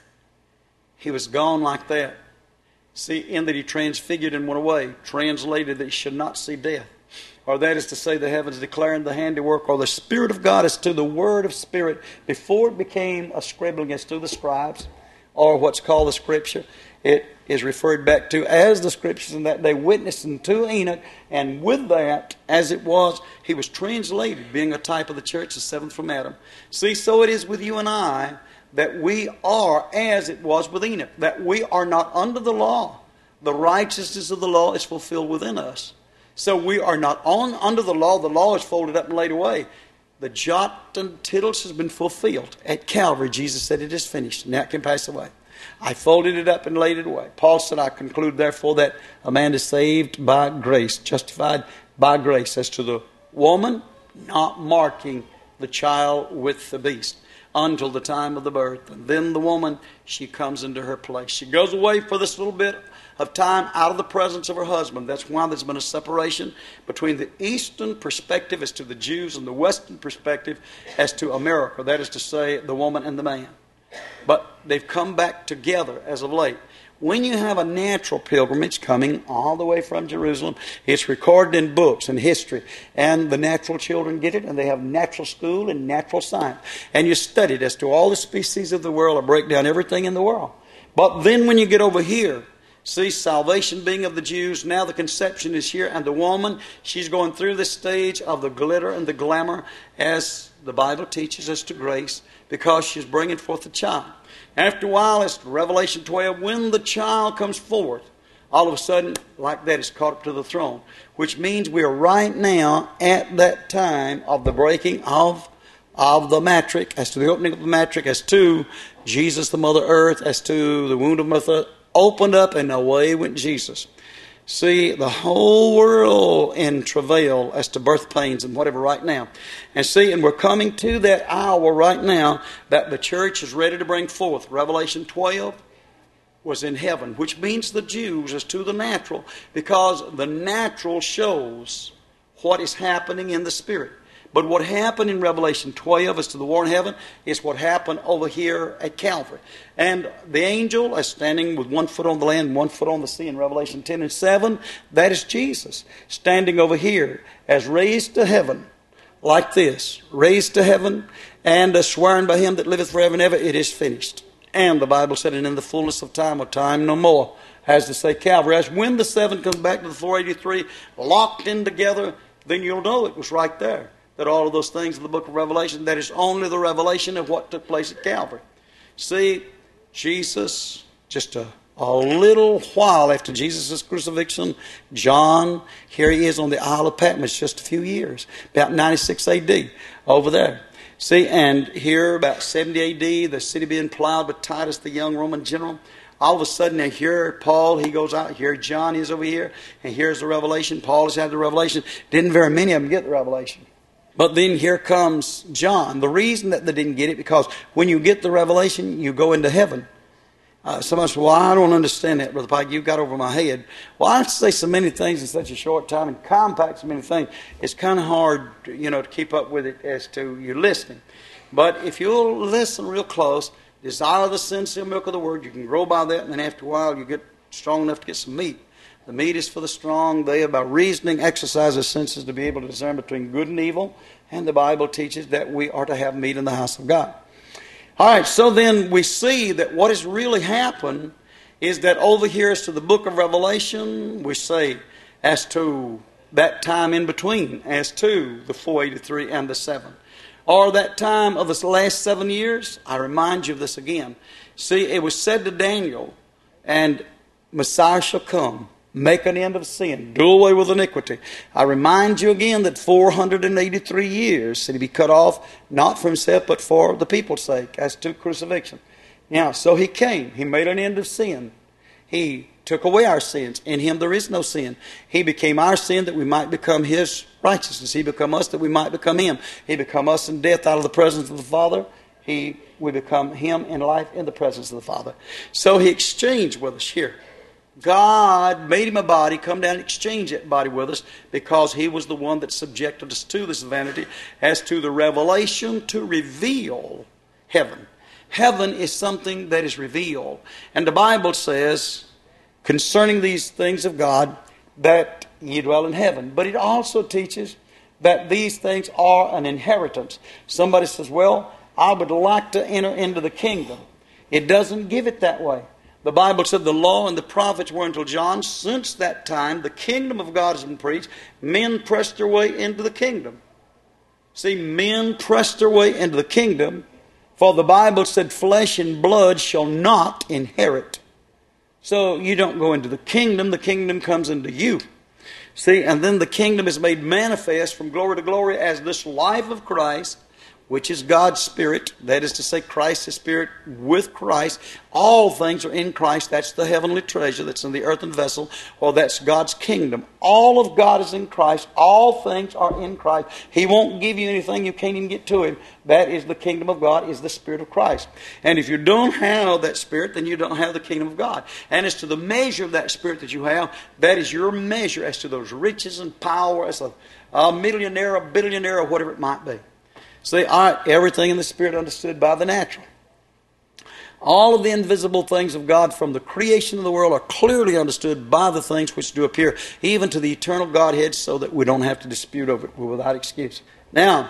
He was gone like that. See, in that he transfigured and went away. Translated that he should not see death. Or that is to say, the heavens declaring the handiwork, or the Spirit of God as to the word of Spirit, before it became a scribbling as to the scribes, or what's called the Scripture. It is referred back to as the Scriptures, and that they witnessed unto Enoch, and with that, as it was, he was translated, being a type of the church, the seventh from Adam. See, so it is with you and I, that we are as it was with Enoch, that we are not under the law. The righteousness of the law is fulfilled within us. So we are not on under the law. The law is folded up and laid away. The jot and tittles has been fulfilled. At Calvary, Jesus said, "It is finished." Now it can pass away. I folded it up and laid it away. Paul said, "I conclude therefore that a man is saved by grace, justified by grace." As to the woman, not marking the child with the beast until the time of the birth. And then the woman, she comes into her place. She goes away for this little bit of time out of the presence of her husband. That's why there's been a separation between the eastern perspective as to the Jews and the western perspective as to America. That is to say, the woman and the man. But they've come back together as of late. When you have a natural pilgrimage coming all the way from Jerusalem, it's recorded in books and history, and the natural children get it, and they have natural school and natural science. And you study it as to all the species of the world, or break down everything in the world. But then when you get over here, see, salvation being of the Jews, now the conception is here, and the woman, she's going through this stage of the glitter and the glamour, as the Bible teaches us to grace, because she's bringing forth a child. After a while, it's Revelation twelve, when the child comes forth, all of a sudden, like that, it's caught up to the throne, which means we are right now at that time of the breaking of, of the matrix, as to the opening of the matrix, as to Jesus, the Mother Earth, as to the wound of Mother, opened up, and away went Jesus. See, the whole world in travail as to birth pains and whatever right now. And see, and we're coming to that hour right now that the church is ready to bring forth. Revelation twelve was in heaven, which means the Jews as to the natural, because the natural shows what is happening in the spirit. But what happened in Revelation twelve as to the war in heaven is what happened over here at Calvary. And the angel is standing with one foot on the land, one foot on the sea in Revelation ten and seven. That is Jesus standing over here as raised to heaven like this. Raised to heaven and swearing by him that liveth forever and ever, it is finished. And the Bible said, and in the fullness of time, or time no more, has to say Calvary. As when the seven comes back to the four eighty-three, locked in together, then you'll know it was right there. That all of those things in the book of Revelation, that is only the revelation of what took place at Calvary. See, Jesus, just a, a little while after Jesus' crucifixion, John, here he is on the Isle of Patmos, just a few years, about ninety-six A D, over there. See, and here, about seventy A D, the city being plowed by Titus, the young Roman general. All of a sudden, they hear Paul, he goes out. Here John is over here, and here's the revelation. Paul has had the revelation. Didn't very many of them get the revelation. But then here comes John. The reason that they didn't get it, because when you get the revelation, you go into heaven. Uh, somebody said, well, I don't understand that, Brother Pike. You got over my head. Well, I say so many things in such a short time and compact so many things. It's kind of hard, you know, to keep up with it as to you listening. But if you'll listen real close, desire the sincere milk of the word, you can grow by that, and then after a while you get strong enough to get some meat. The meat is for the strong. They, by reasoning, exercise their senses to be able to discern between good and evil. And the Bible teaches that we are to have meat in the house of God. All right, so then we see that what has really happened is that over here as to the book of Revelation, we say as to that time in between, as to the four eighty-three and the seven. Or that time of the last seven years, I remind you of this again. See, it was said to Daniel, and Messiah shall come. Make an end of sin. Do away with iniquity. I remind you again that four hundred eighty-three years did he be cut off, not for himself, but for the people's sake, as to crucifixion. Now, so he came. He made an end of sin. He took away our sins. In him there is no sin. He became our sin that we might become his righteousness. He became us that we might become him. He became us in death out of the presence of the Father. He, we become him in life in the presence of the Father. So he exchanged with us here. God made him a body, come down and exchange that body with us, because he was the one that subjected us to this vanity as to the revelation to reveal heaven. Heaven is something that is revealed. And the Bible says concerning these things of God that ye dwell in heaven. But it also teaches that these things are an inheritance. Somebody says, well, I would like to enter into the kingdom. It doesn't give it that way. The Bible said the law and the prophets were until John. Since that time, the kingdom of God has been preached. Men pressed their way into the kingdom. See, men pressed their way into the kingdom. For the Bible said flesh and blood shall not inherit. So you don't go into the kingdom. The kingdom comes into you. See, and then the kingdom is made manifest from glory to glory as this life of Christ, which is God's Spirit. That is to say, Christ is Spirit with Christ. All things are in Christ. That's the heavenly treasure that's in the earthen vessel, or that's God's kingdom. All of God is in Christ. All things are in Christ. He won't give you anything you can't even get to him. That is the kingdom of God, is the Spirit of Christ. And if you don't have that Spirit, then you don't have the kingdom of God. And as to the measure of that Spirit that you have, that is your measure as to those riches and power, as a, a millionaire, a billionaire, or whatever it might be. See, I, everything in the Spirit understood by the natural. All of the invisible things of God from the creation of the world are clearly understood by the things which do appear, even to the eternal Godhead, so that we don't have to dispute over it without excuse. Now,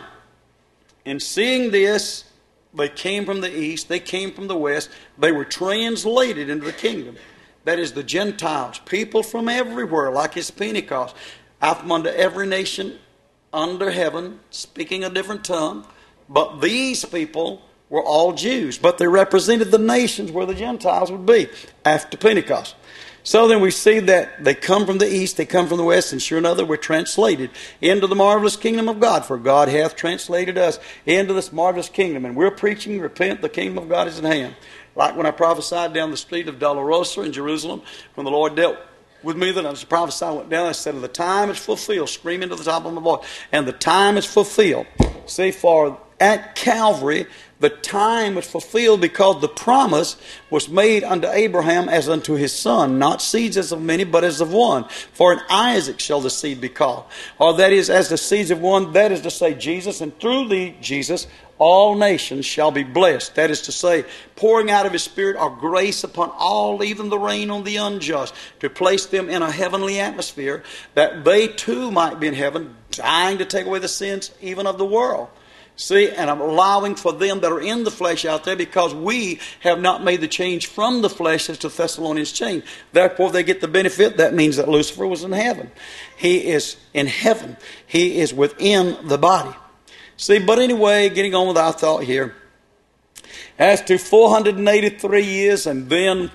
in seeing this, they came from the east, they came from the west, they were translated into the kingdom. That is the Gentiles, people from everywhere, like it's Pentecost, out from under every nation under heaven, speaking a different tongue. But these people were all Jews, but they represented the nations where the Gentiles would be after Pentecost. So then we see that they come from the east, they come from the west, and sure enough, we're translated into the marvelous kingdom of God, for God hath translated us into this marvelous kingdom. And we're preaching, repent, the kingdom of God is at hand. Like when I prophesied down the street of Dolorosa in Jerusalem, when the Lord dealt with me that I was to prophesy, I went down, I said, the time is fulfilled, screaming to the top of my voice, and the time is fulfilled. See, for at Calvary, the time was fulfilled because the promise was made unto Abraham as unto his son, not seeds as of many, but as of one. For in Isaac shall the seed be called. Or that is, as the seeds of one, that is to say, Jesus, and through thee, Jesus, all nations shall be blessed. That is to say, pouring out of his Spirit are grace upon all, even the rain on the unjust, to place them in a heavenly atmosphere, that they too might be in heaven, dying to take away the sins even of the world. See, and I'm allowing for them that are in the flesh out there, because we have not made the change from the flesh as to Thessalonians change. Therefore, they get the benefit. That means that Lucifer was in heaven. He is in heaven. He is within the body. See, but anyway, getting on with our thought here. As to four hundred eighty-three years, and then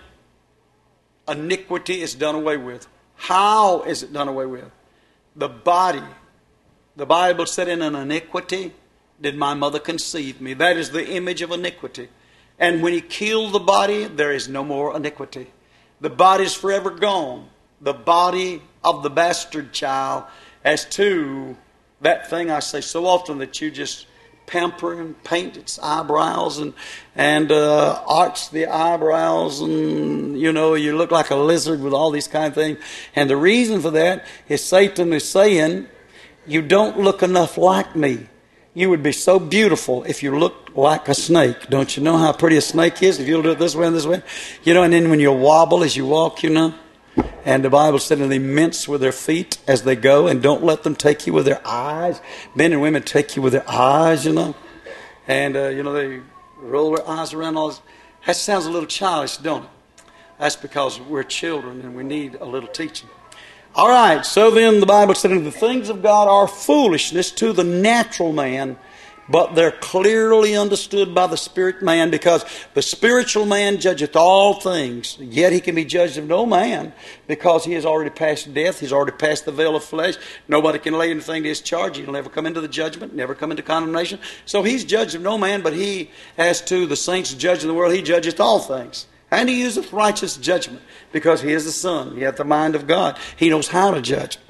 iniquity is done away with. How is it done away with? The body. The Bible said, in an iniquity did my mother conceive me. That is the image of iniquity. And when he killed the body, there is no more iniquity. The body is forever gone. The body of the bastard child, as to that thing I say so often that you just pamper and paint its eyebrows and and uh, arch the eyebrows, and you know, you look like a lizard with all these kind of things. And the reason for that is Satan is saying, you don't look enough like me. You would be so beautiful if you looked like a snake. Don't you know how pretty a snake is? If you'll do it this way and this way. You know, and then when you wobble as you walk, you know. And the Bible said, and they mince with their feet as they go, and don't let them take you with their eyes. Men and women take you with their eyes, you know. And, uh, you know, they roll their eyes around all this. That sounds a little childish, don't it? That's because we're children and we need a little teaching. All right, so then the Bible said, the things of God are foolishness to the natural man, but they're clearly understood by the spirit man, because the spiritual man judgeth all things, yet he can be judged of no man, because he has already passed death. He's already passed the veil of flesh. Nobody can lay anything to his charge. He'll never come into the judgment, never come into condemnation. So he's judged of no man, but he, as to the saints judged in the world, he judgeth all things. And he useth righteous judgment, because he is the Son. He hath the mind of God. He knows how to judge.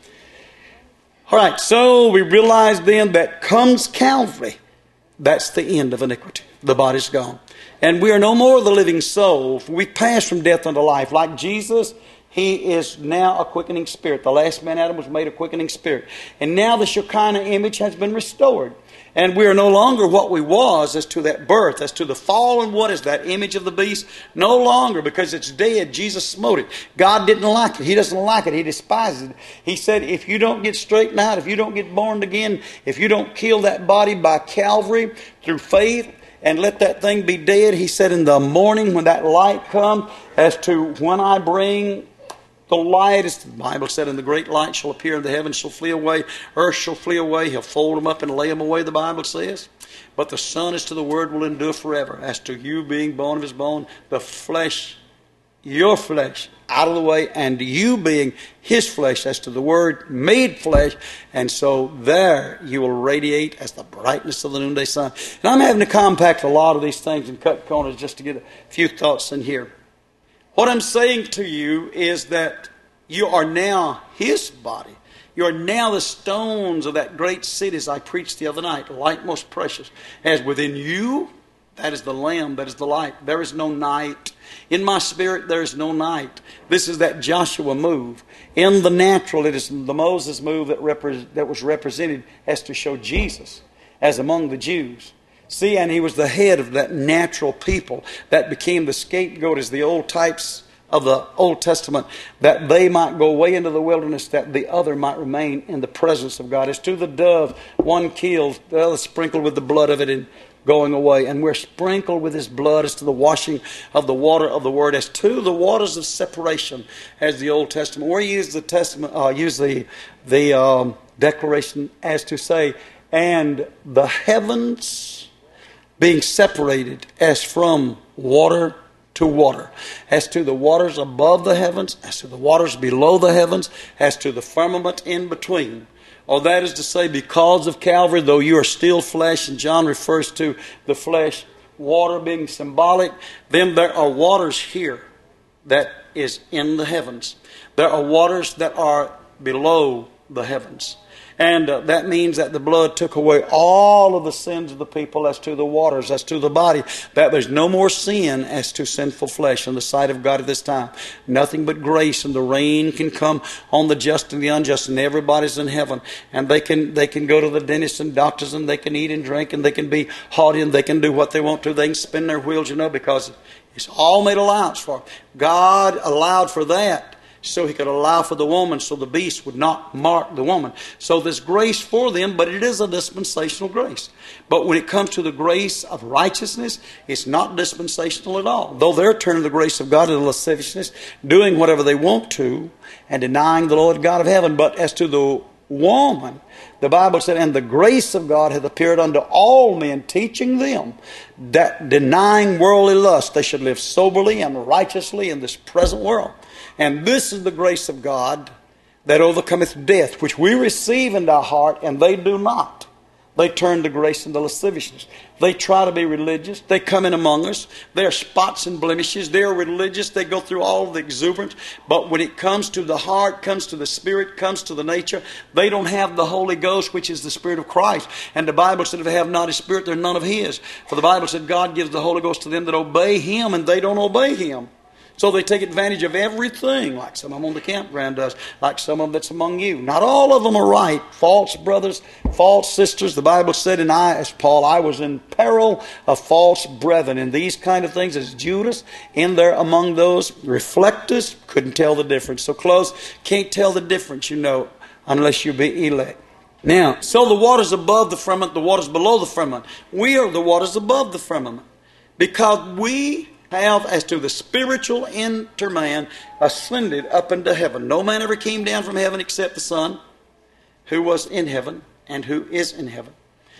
All right, so we realize then that comes Calvary. That's the end of iniquity. The body's gone. And we are no more the living soul. We pass from death unto life. Like Jesus, he is now a quickening spirit. The last man, Adam, was made a quickening spirit. And now the Shekinah image has been restored. And we are no longer what we was as to that birth, as to the fall. And what is that image of the beast? No longer, because it's dead. Jesus smote it. God didn't like it. He doesn't like it. He despises it. He said, if you don't get straightened out, if you don't get born again, if you don't kill that body by Calvary through faith and let that thing be dead, he said, in the morning when that light comes, as to when I bring the light, as the Bible said, and the great light shall appear, and the heavens shall flee away, earth shall flee away. He'll fold them up and lay them away, the Bible says. But the Son as to the Word will endure forever. As to you being bone of his bone, the flesh, your flesh, out of the way, and you being his flesh, as to the Word made flesh. And so there you will radiate as the brightness of the noonday sun. And I'm having to compact a lot of these things and cut corners just to get a few thoughts in here. What I'm saying to you is that you are now his body. You are now the stones of that great city, as I preached the other night, light most precious. As within you, that is the Lamb, that is the light. There is no night. In my spirit, there is no night. This is that Joshua move. In the natural, it is the Moses move that, repre- that was represented as to show Jesus as among the Jews. See, and he was the head of that natural people that became the scapegoat, as the old types of the Old Testament, that they might go away into the wilderness, that the other might remain in the presence of God. As to the dove, one killed, the other sprinkled with the blood of it and going away. And we're sprinkled with his blood as to the washing of the water of the Word, as to the waters of separation, as the Old Testament. We use the Testament, uh, use the, the um, declaration as to say, and the heavens being separated as from water to water, as to the waters above the heavens, as to the waters below the heavens, as to the firmament in between. Or that is to say, because of Calvary, though you are still flesh, and John refers to the flesh, water being symbolic, then there are waters here that is in the heavens. There are waters that are below the heavens. And uh, that means that the blood took away all of the sins of the people as to the waters, as to the body. That there's no more sin as to sinful flesh in the sight of God at this time. Nothing but grace, and the rain can come on the just and the unjust, and everybody's in heaven. And they can they can go to the dentist and doctors, and they can eat and drink, and they can be haughty, and they can do what they want to. They can spin their wheels, you know, because it's all made allowance for. God allowed for that, so he could allow for the woman, so the beast would not mark the woman. So there's grace for them, but it is a dispensational grace. But when it comes to the grace of righteousness, it's not dispensational at all. Though they're turning the grace of God into lasciviousness, doing whatever they want to, and denying the Lord God of heaven. But as to the woman, the Bible said, and the grace of God hath appeared unto all men, teaching them that denying worldly lust, they should live soberly and righteously in this present world. And this is the grace of God that overcometh death, which we receive into our heart, and they do not. They turn the grace into lasciviousness. They try to be religious. They come in among us. There are spots and blemishes. They are religious. They go through all the exuberance. But when it comes to the heart, comes to the spirit, comes to the nature, they don't have the Holy Ghost, which is the Spirit of Christ. And the Bible said, if they have not His Spirit, they're none of His. For the Bible said, God gives the Holy Ghost to them that obey Him, and they don't obey Him. So they take advantage of everything, like some of them on the campground does, like some of them that's among you. Not all of them are right. False brothers, false sisters. The Bible said, and I, as Paul, I was in peril of false brethren. And these kind of things, as Judas, in there among those reflectors, couldn't tell the difference. So close, can't tell the difference, you know, unless you be elect. Now, so the waters above the firmament, the waters below the firmament. We are the waters above the firmament, because we have, as to the spiritual inner man, ascended up into heaven. No man ever came down from heaven except the Son, who was in heaven and who is in heaven.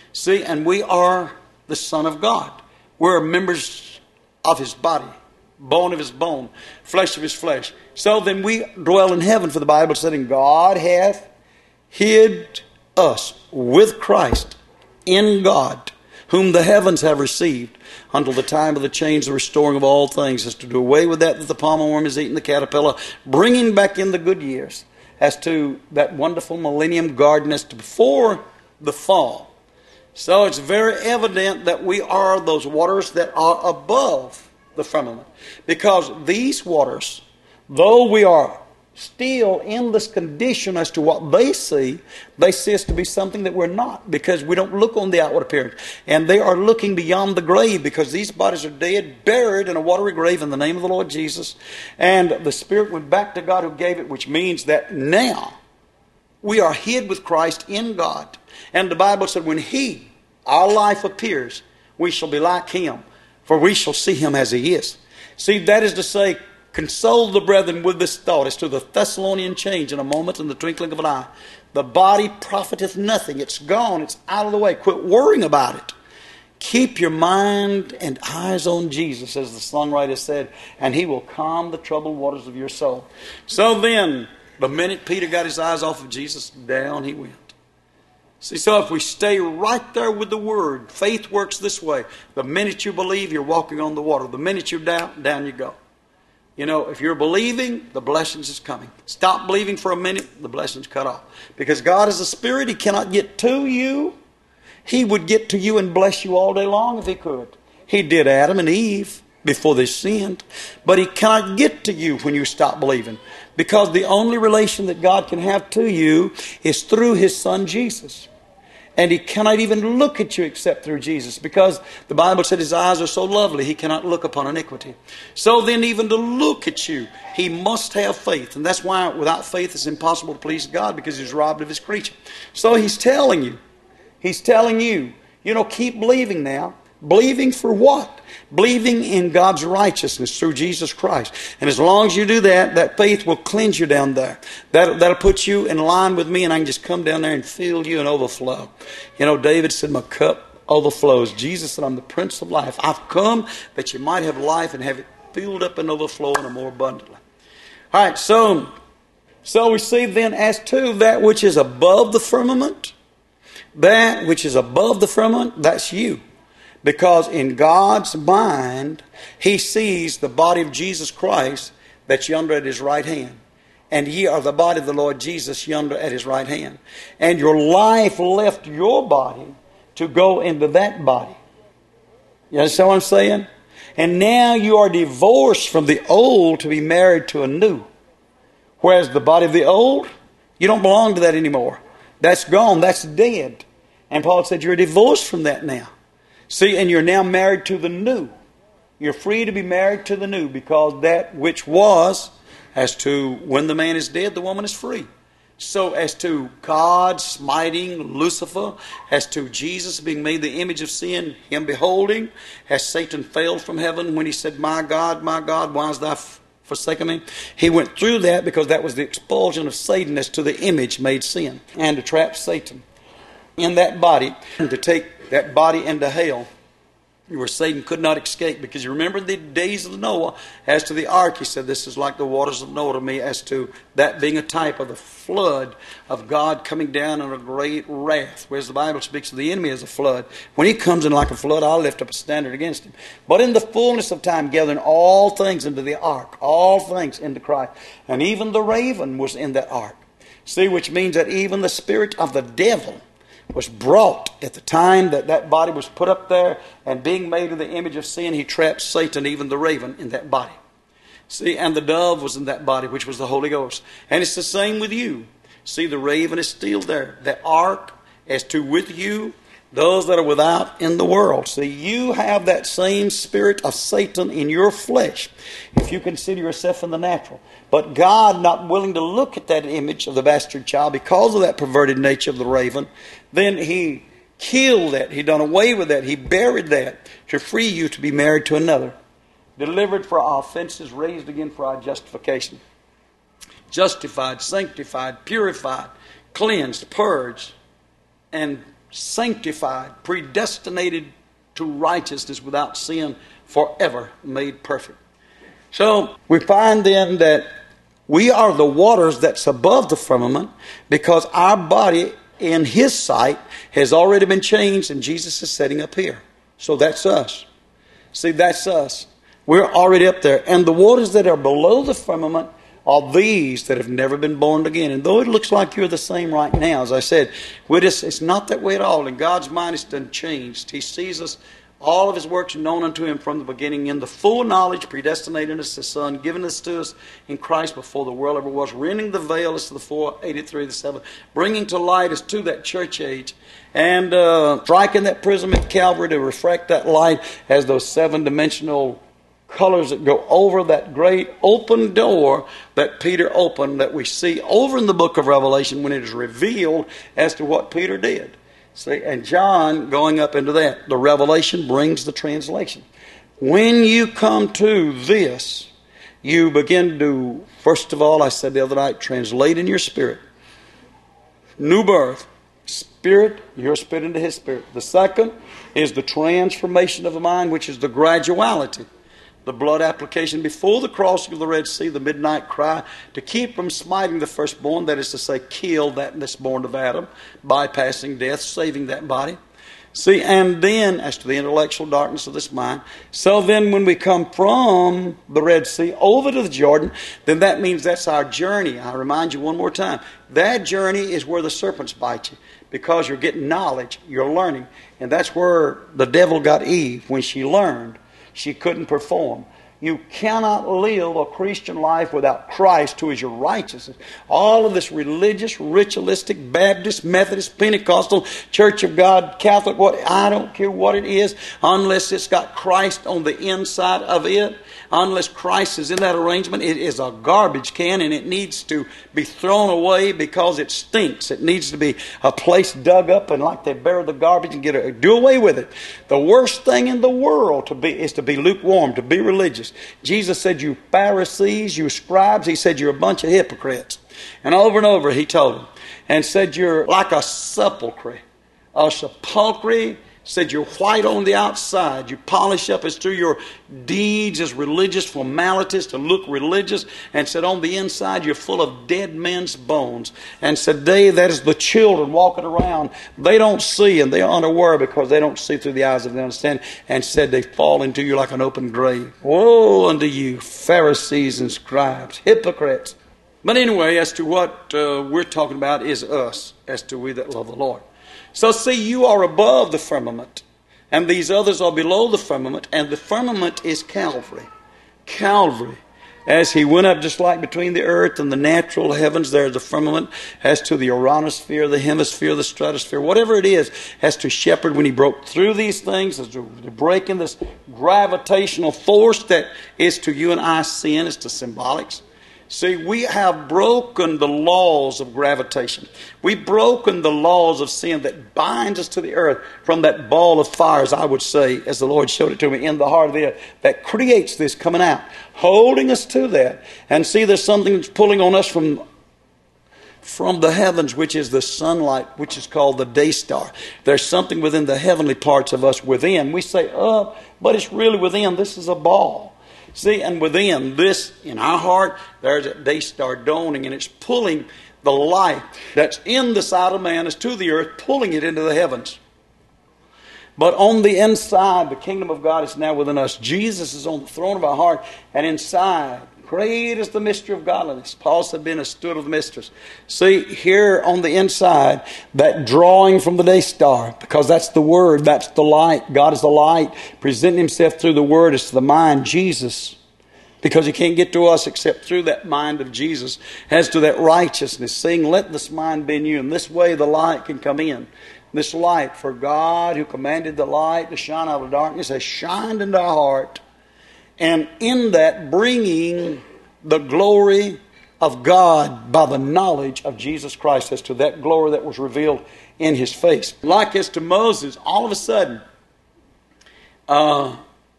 See, and we are the Son of God. We're members of His body, bone of His bone, flesh of His flesh. So then we dwell in heaven, for the Bible said, and God hath hid us with Christ in God, whom the heavens have received, until the time of the change, the restoring of all things, as to do away with that that the palmer worm is eating, the caterpillar, bringing back in the good years, as to that wonderful millennium garden, as to before the fall. So it's very evident that we are those waters that are above the firmament. Because these waters, though we are still in this condition as to what they see, they see us to be something that we're not, because we don't look on the outward appearance. And they are looking beyond the grave, because these bodies are dead, buried in a watery grave in the name of the Lord Jesus. And the Spirit went back to God who gave it, which means that now we are hid with Christ in God. And the Bible said when He, our life, appears, we shall be like Him, for we shall see Him as He is. See, that is to say, console the brethren with this thought, as to the Thessalonian change in a moment, in the twinkling of an eye. The body profiteth nothing. It's gone. It's out of the way. Quit worrying about it. Keep your mind and eyes on Jesus, as the songwriter said, and He will calm the troubled waters of your soul. So then, the minute Peter got his eyes off of Jesus, down he went. See, so if we stay right there with the Word, faith works this way. The minute you believe, you're walking on the water. The minute you doubt, down you go. You know, if you're believing, the blessings is coming. Stop believing for a minute, the blessings cut off. Because God is a Spirit, He cannot get to you. He would get to you and bless you all day long if He could. He did Adam and Eve before they sinned. But He cannot get to you when you stop believing. Because the only relation that God can have to you is through His Son Jesus. And He cannot even look at you except through Jesus, because the Bible said His eyes are so lovely, He cannot look upon iniquity. So then even to look at you, He must have faith. And that's why without faith it's impossible to please God, because He's robbed of His creature. So He's telling you, He's telling you, you know, keep believing now. Believing for what? Believing in God's righteousness through Jesus Christ. And as long as you do that, that faith will cleanse you down there. That'll, that'll put you in line with me, and I can just come down there and fill you and overflow. You know, David said, my cup overflows. Jesus said, I'm the Prince of Life. I've come that you might have life and have it filled up and overflowing and more abundantly. All right, so, so we see then as to that which is above the firmament, that which is above the firmament, that's you. Because in God's mind, He sees the body of Jesus Christ that's yonder at His right hand. And ye are the body of the Lord Jesus yonder at His right hand. And your life left your body to go into that body. You understand what I'm saying? And now you are divorced from the old to be married to a new. Whereas the body of the old, you don't belong to that anymore. That's gone. That's dead. And Paul said you're divorced from that now. See, and you're now married to the new. You're free to be married to the new, because that which was, as to when the man is dead, the woman is free. So as to God smiting Lucifer, as to Jesus being made the image of sin, Him beholding, as Satan failed from heaven when he said, my God, my God, why hast thou forsaken me? He went through that because that was the expulsion of Satan as to the image made sin, and to trap Satan in that body, and to take that body into hell, where Satan could not escape. Because you remember the days of Noah, as to the ark, he said, this is like the waters of Noah to me, as to that being a type of the flood of God coming down in a great wrath. Whereas the Bible speaks of the enemy as a flood. When he comes in like a flood, I'll lift up a standard against him. But in the fullness of time, gathering all things into the ark, all things into Christ. And even the raven was in that ark. See, which means that even the spirit of the devil was brought at the time that that body was put up there, and being made in the image of sin, he trapped Satan, even the raven, in that body. See, and the dove was in that body, which was the Holy Ghost. And it's the same with you. See, the raven is still there. The ark, as to with you, those that are without in the world. See, you have that same spirit of Satan in your flesh, if you consider yourself in the natural. But God, not willing to look at that image of the bastard child because of that perverted nature of the raven, then He killed that. He done away with that. He buried that to free you to be married to another. Delivered for our offenses, raised again for our justification. Justified, sanctified, purified, cleansed, purged, and sanctified, predestinated to righteousness without sin, forever made perfect. So we find then that we are the waters that's above the firmament, because our body in His sight has already been changed, and Jesus is sitting up here. So that's us. See, that's us. We're already up there. And the waters that are below the firmament are these that have never been born again. And though it looks like you're the same right now, as I said, we're just, it's not that way at all. In God's mind, it's done changed. He sees us, all of His works known unto Him from the beginning, in the full knowledge, predestinating us the Son, giving us to us in Christ before the world ever was, rending the veil as to the four eighty-three, the seven, bringing to light as to that church age, and uh, striking that prism at Calvary to refract that light as those seven-dimensional colors that go over that great open door that Peter opened, that we see over in the book of Revelation when it is revealed as to what Peter did. See, and John going up into that. The revelation brings the translation. When you come to this, you begin to, first of all, I said the other night, translate in your spirit. New birth. Spirit, your spirit into His spirit. The second is the transformation of the mind, which is the graduality. The blood application before the crossing of the Red Sea, the midnight cry, to keep from smiting the firstborn, that is to say, kill that that's born of Adam, bypassing death, saving that body. See, and then, as to the intellectual darkness of this mind, so then when we come from the Red Sea over to the Jordan, then that means that's our journey. I remind you one more time, that journey is where the serpents bite you, because you're getting knowledge, you're learning. And that's where the devil got Eve, when she learned. She couldn't perform. You cannot live a Christian life without Christ, who is your righteousness. All of this religious, ritualistic, Baptist, Methodist, Pentecostal, Church of God, Catholic, what I don't care what it is, unless it's got Christ on the inside of it, unless Christ is in that arrangement, it is a garbage can, and it needs to be thrown away because it stinks. It needs to be a place dug up, and like they bury the garbage and get a, do away with it. The worst thing in the world to be is to be lukewarm, to be religious. Jesus said, you Pharisees, you scribes, He said, you're a bunch of hypocrites. And over and over He told them, and said, you're like a sepulchre, a sepulchre. Said you're white on the outside. You polish up as through your deeds as religious formalities to look religious. And said on the inside you're full of dead men's bones. And said they, that is the children walking around, they don't see and they are unaware because they don't see through the eyes of the understanding. And said they fall into you like an open grave. Woe unto you, Pharisees and scribes, hypocrites. But anyway, as to what uh, we're talking about is us, as to we that love the Lord. So see, you are above the firmament, and these others are below the firmament, and the firmament is Calvary. Calvary. As He went up, just like between the earth and the natural heavens, there's the firmament, as to the ionosphere, the hemisphere, the stratosphere, whatever it is, as to shepherd when He broke through these things, as to break in this gravitational force that is to you and I sin, is to symbolics. See, we have broken the laws of gravitation. We've broken the laws of sin that binds us to the earth from that ball of fire, as I would say, as the Lord showed it to me, in the heart of the earth, that creates this coming out, holding us to that. And see, there's something that's pulling on us from, from the heavens, which is the sunlight, which is called the day star. There's something within the heavenly parts of us within. We say, oh, but it's really within. This is a ball. See, and within this, in our heart, there's a day star dawning, and it's pulling the light that's in the side of man is to the earth, pulling it into the heavens. But on the inside, the kingdom of God is now within us. Jesus is on the throne of our heart, and inside, great is the mystery of godliness. Paul said, being a steward of the mysteries. See, here on the inside, that drawing from the day star, because that's the Word, that's the light. God is the light, presenting Himself through the Word as to the mind, Jesus. Because He can't get to us except through that mind of Jesus, as to that righteousness, saying, let this mind be in you. And this way the light can come in. This light, for God who commanded the light to shine out of darkness has shined into our heart. And in that, bringing the glory of God by the knowledge of Jesus Christ, as to that glory that was revealed in His face. Like as to Moses, all of a sudden, uh,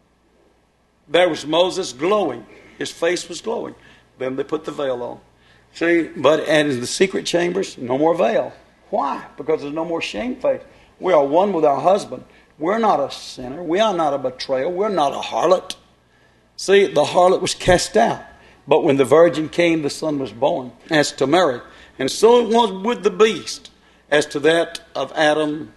there was Moses glowing. His face was glowing. Then they put the veil on. See, but and in the secret chambers, no more veil. Why? Because there's no more shame face. We are one with our husband. We're not a sinner. We are not a betrayer. We're not a harlot. See, the harlot was cast out. But when the virgin came, the son was born as to Mary. And so it was with the beast, as to that of Adam,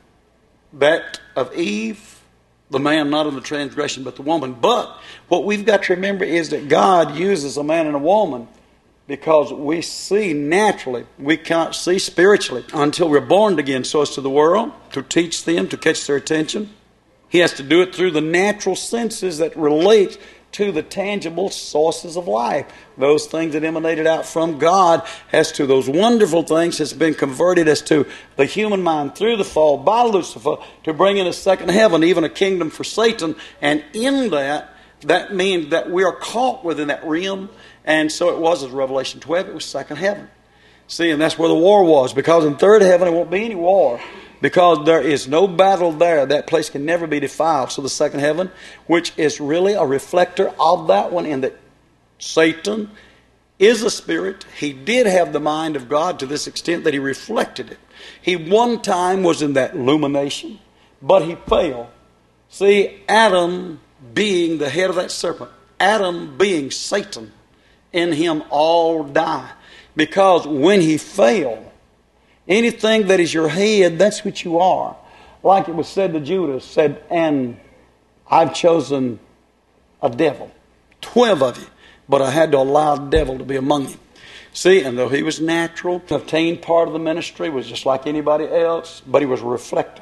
that of Eve, the man not in the transgression, but the woman. But what we've got to remember is that God uses a man and a woman because we see naturally. We cannot see spiritually until we're born again. So as to the world, to teach them, to catch their attention. He has to do it through the natural senses that relate to the tangible sources of life. Those things that emanated out from God as to those wonderful things has been converted as to the human mind through the fall by Lucifer to bring in a second heaven, even a kingdom for Satan. And in that, that means that we are caught within that realm. And so it was as Revelation twelve, it was second heaven. See, and that's where the war was. Because in third heaven, there won't be any war. Because there is no battle there. That place can never be defiled. So the second heaven, which is really a reflector of that one, in that Satan is a spirit. He did have the mind of God to this extent that he reflected it. He one time was in that illumination, but he fell. See, Adam being the head of that serpent, Adam being Satan, in him all die. Because when he fell, anything that is your head, that's what you are. Like it was said to Judas, said, and I've chosen a devil. Twelve of you. But I had to allow a devil to be among you. See, and though he was natural, obtained part of the ministry, was just like anybody else, but he was a reflector.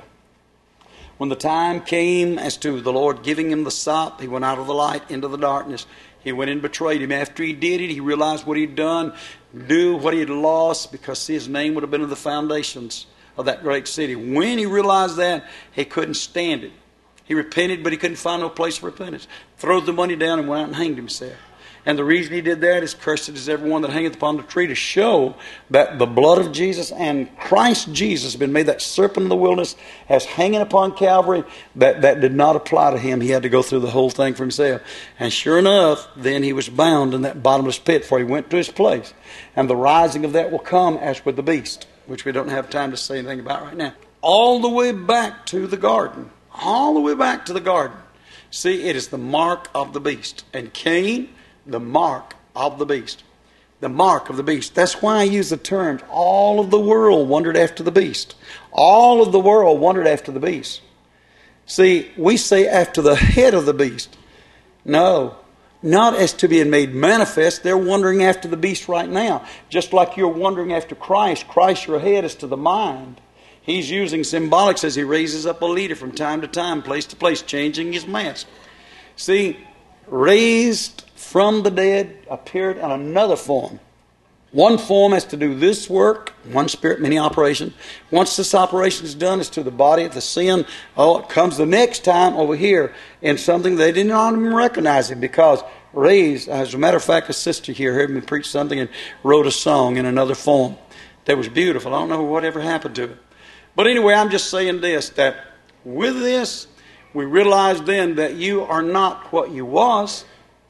When the time came as to the Lord giving him the sop, he went out of the light into the darkness. He went and betrayed him. After he did it, he realized what he'd done, knew what he had lost, because his name would have been in the foundations of that great city. When he realized that, he couldn't stand it. He repented, but he couldn't find no place of repentance. Throwed the money down and went out and hanged himself. And the reason he did that is, cursed is everyone that hangeth upon the tree, to show that the blood of Jesus and Christ Jesus has been made that serpent in the wilderness as hanging upon Calvary. That, that did not apply to him. He had to go through the whole thing for himself. And sure enough, then he was bound in that bottomless pit, for he went to his place. And the rising of that will come as with the beast, which we don't have time to say anything about right now. All the way back to the garden. All the way back to the garden. See, it is the mark of the beast. And Cain, the mark of the beast. The mark of the beast. That's why I use the term, all of the world wondered after the beast. All of the world wondered after the beast. See, we say after the head of the beast. No, not as to being made manifest. They're wondering after the beast right now. Just like you're wondering after Christ. Christ, your head, is to the mind. He's using symbolics as he raises up a leader from time to time, place to place, changing his mask. See, raised from the dead, appeared in another form. One form has to do this work, one spirit, many operations. Once this operation is done, it's to the body of the sin. Oh, it comes the next time over here in something they did not even recognize him, because raised, as a matter of fact, a sister here heard me preach something and wrote a song in another form that was beautiful. I don't know whatever happened to it. But anyway, I'm just saying this, that with this, we realize then that you are not what you was,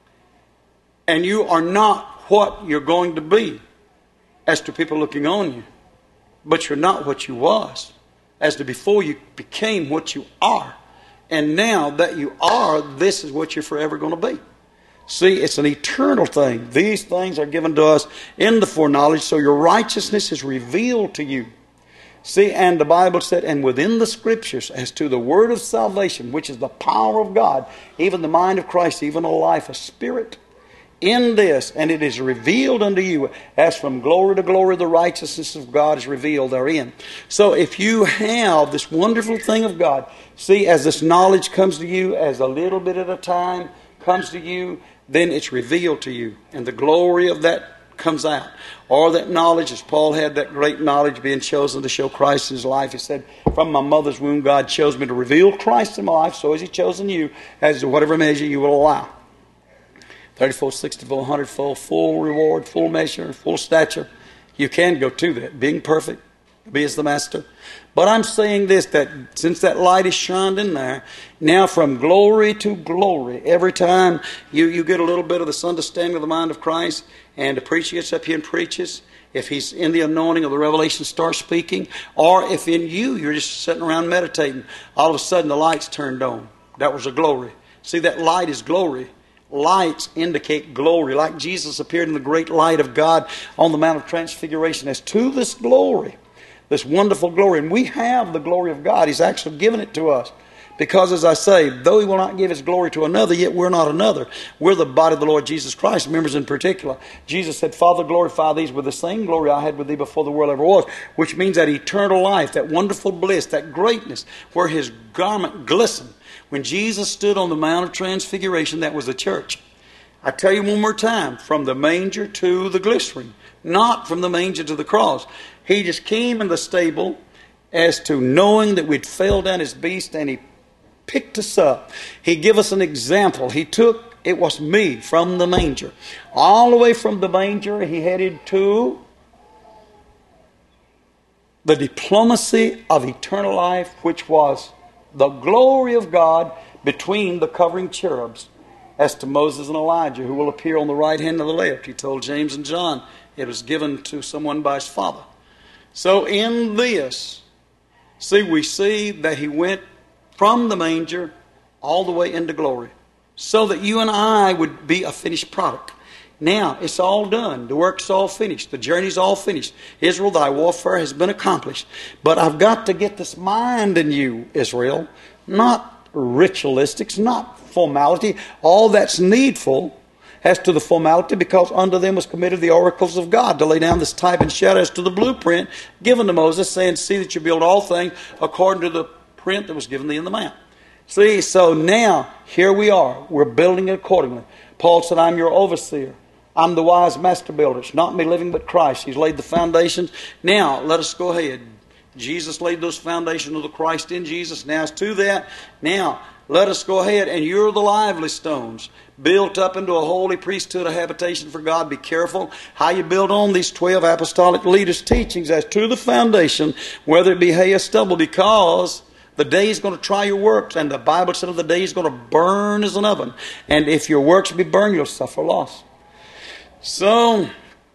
and you are not what you're going to be as to people looking on you. But you're not what you was as to before you became what you are. And now that you are, this is what you're forever going to be. See, it's an eternal thing. These things are given to us in the foreknowledge, so your righteousness is revealed to you. See, and the Bible said, and within the Scriptures, as to the word of salvation, which is the power of God, even the mind of Christ, even a life, a spirit, in this, and it is revealed unto you, as from glory to glory the righteousness of God is revealed therein. So if you have this wonderful thing of God, see, as this knowledge comes to you, as a little bit at a time comes to you, then it's revealed to you, and the glory of that comes out. Or that knowledge, as Paul had that great knowledge, being chosen to show Christ in his life. He said, from my mother's womb God chose me to reveal Christ in my life, so has he chosen you, as to whatever measure you will allow. thirty-fold, sixty-fold, one hundred-fold, full reward, full measure, full stature. You can go to that. Being perfect, to be as the Master. But I'm saying this, that since that light is shined in there, now from glory to glory, every time you, you get a little bit of this understanding of the mind of Christ, and the preacher gets up here and preaches, if he's in the anointing of the revelation, starts speaking, or if in you, you're just sitting around meditating, all of a sudden the light's turned on. That was a glory. See, that light is glory. Lights indicate glory, like Jesus appeared in the great light of God on the Mount of Transfiguration. As to this glory, this wonderful glory, and we have the glory of God. He's actually given it to us. Because, as I say, though He will not give His glory to another, yet we're not another. We're the body of the Lord Jesus Christ. Members in particular, Jesus said, Father, glorify These with the same glory I had with Thee before the world ever was. Which means that eternal life, that wonderful bliss, that greatness, where His garment glistened. When Jesus stood on the Mount of Transfiguration, that was the church. I tell you one more time, from the manger to the glycerine, not from the manger to the cross. He just came in the stable as to knowing that we'd fell down His beast, and He picked us up. He gave us an example. He took, it was me, from the manger. All the way from the manger, He headed to the diplomacy of eternal life, which was the glory of God between the covering cherubs, as to Moses and Elijah, who will appear on the right hand and the left. He told James and John it was given to someone by his Father. So in this, see, we see that He went from the manger all the way into glory, so that you and I would be a finished product. Now, it's all done. The work's all finished. The journey's all finished. Israel, thy warfare has been accomplished. But I've got to get this mind in you, Israel. Not ritualistics, not formality. All that's needful as to the formality, because unto them was committed the oracles of God, to lay down this type and shadow as to the blueprint given to Moses, saying, see that you build all things according to the print that was given thee in the mount. See, so now, here we are. We're building it accordingly. Paul said, I'm your overseer. I'm the wise master builder. It's not me living, but Christ. He's laid the foundations. Now, let us go ahead. Jesus laid those foundations of the Christ in Jesus. Now, as to that, now, let us go ahead, and you're the lively stones, built up into a holy priesthood, a habitation for God. Be careful how you build on these twelve apostolic leaders' teachings as to the foundation, whether it be hay or stubble, because the day is going to try your works, and the Bible said the day is going to burn as an oven. And if your works be burned, you'll suffer loss. So,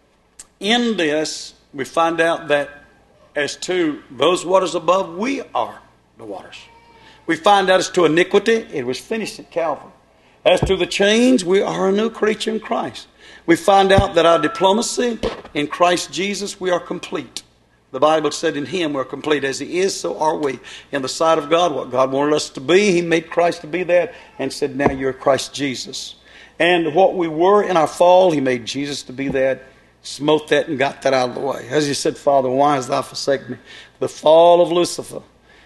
in this, we find out that as to those waters above, we are the waters. We find out as to iniquity, it was finished at Calvary. As to the change, we are a new creature in Christ. We find out that our diplomacy in Christ Jesus, we are complete. The Bible said in Him we're complete. As He is, so are we. In the sight of God, what God wanted us to be, He made Christ to be that, and said, now you're Christ Jesus. And what we were in our fall, He made Jesus to be that, smote that and got that out of the way. As He said, Father, why hast Thou forsaken me? The fall of Lucifer,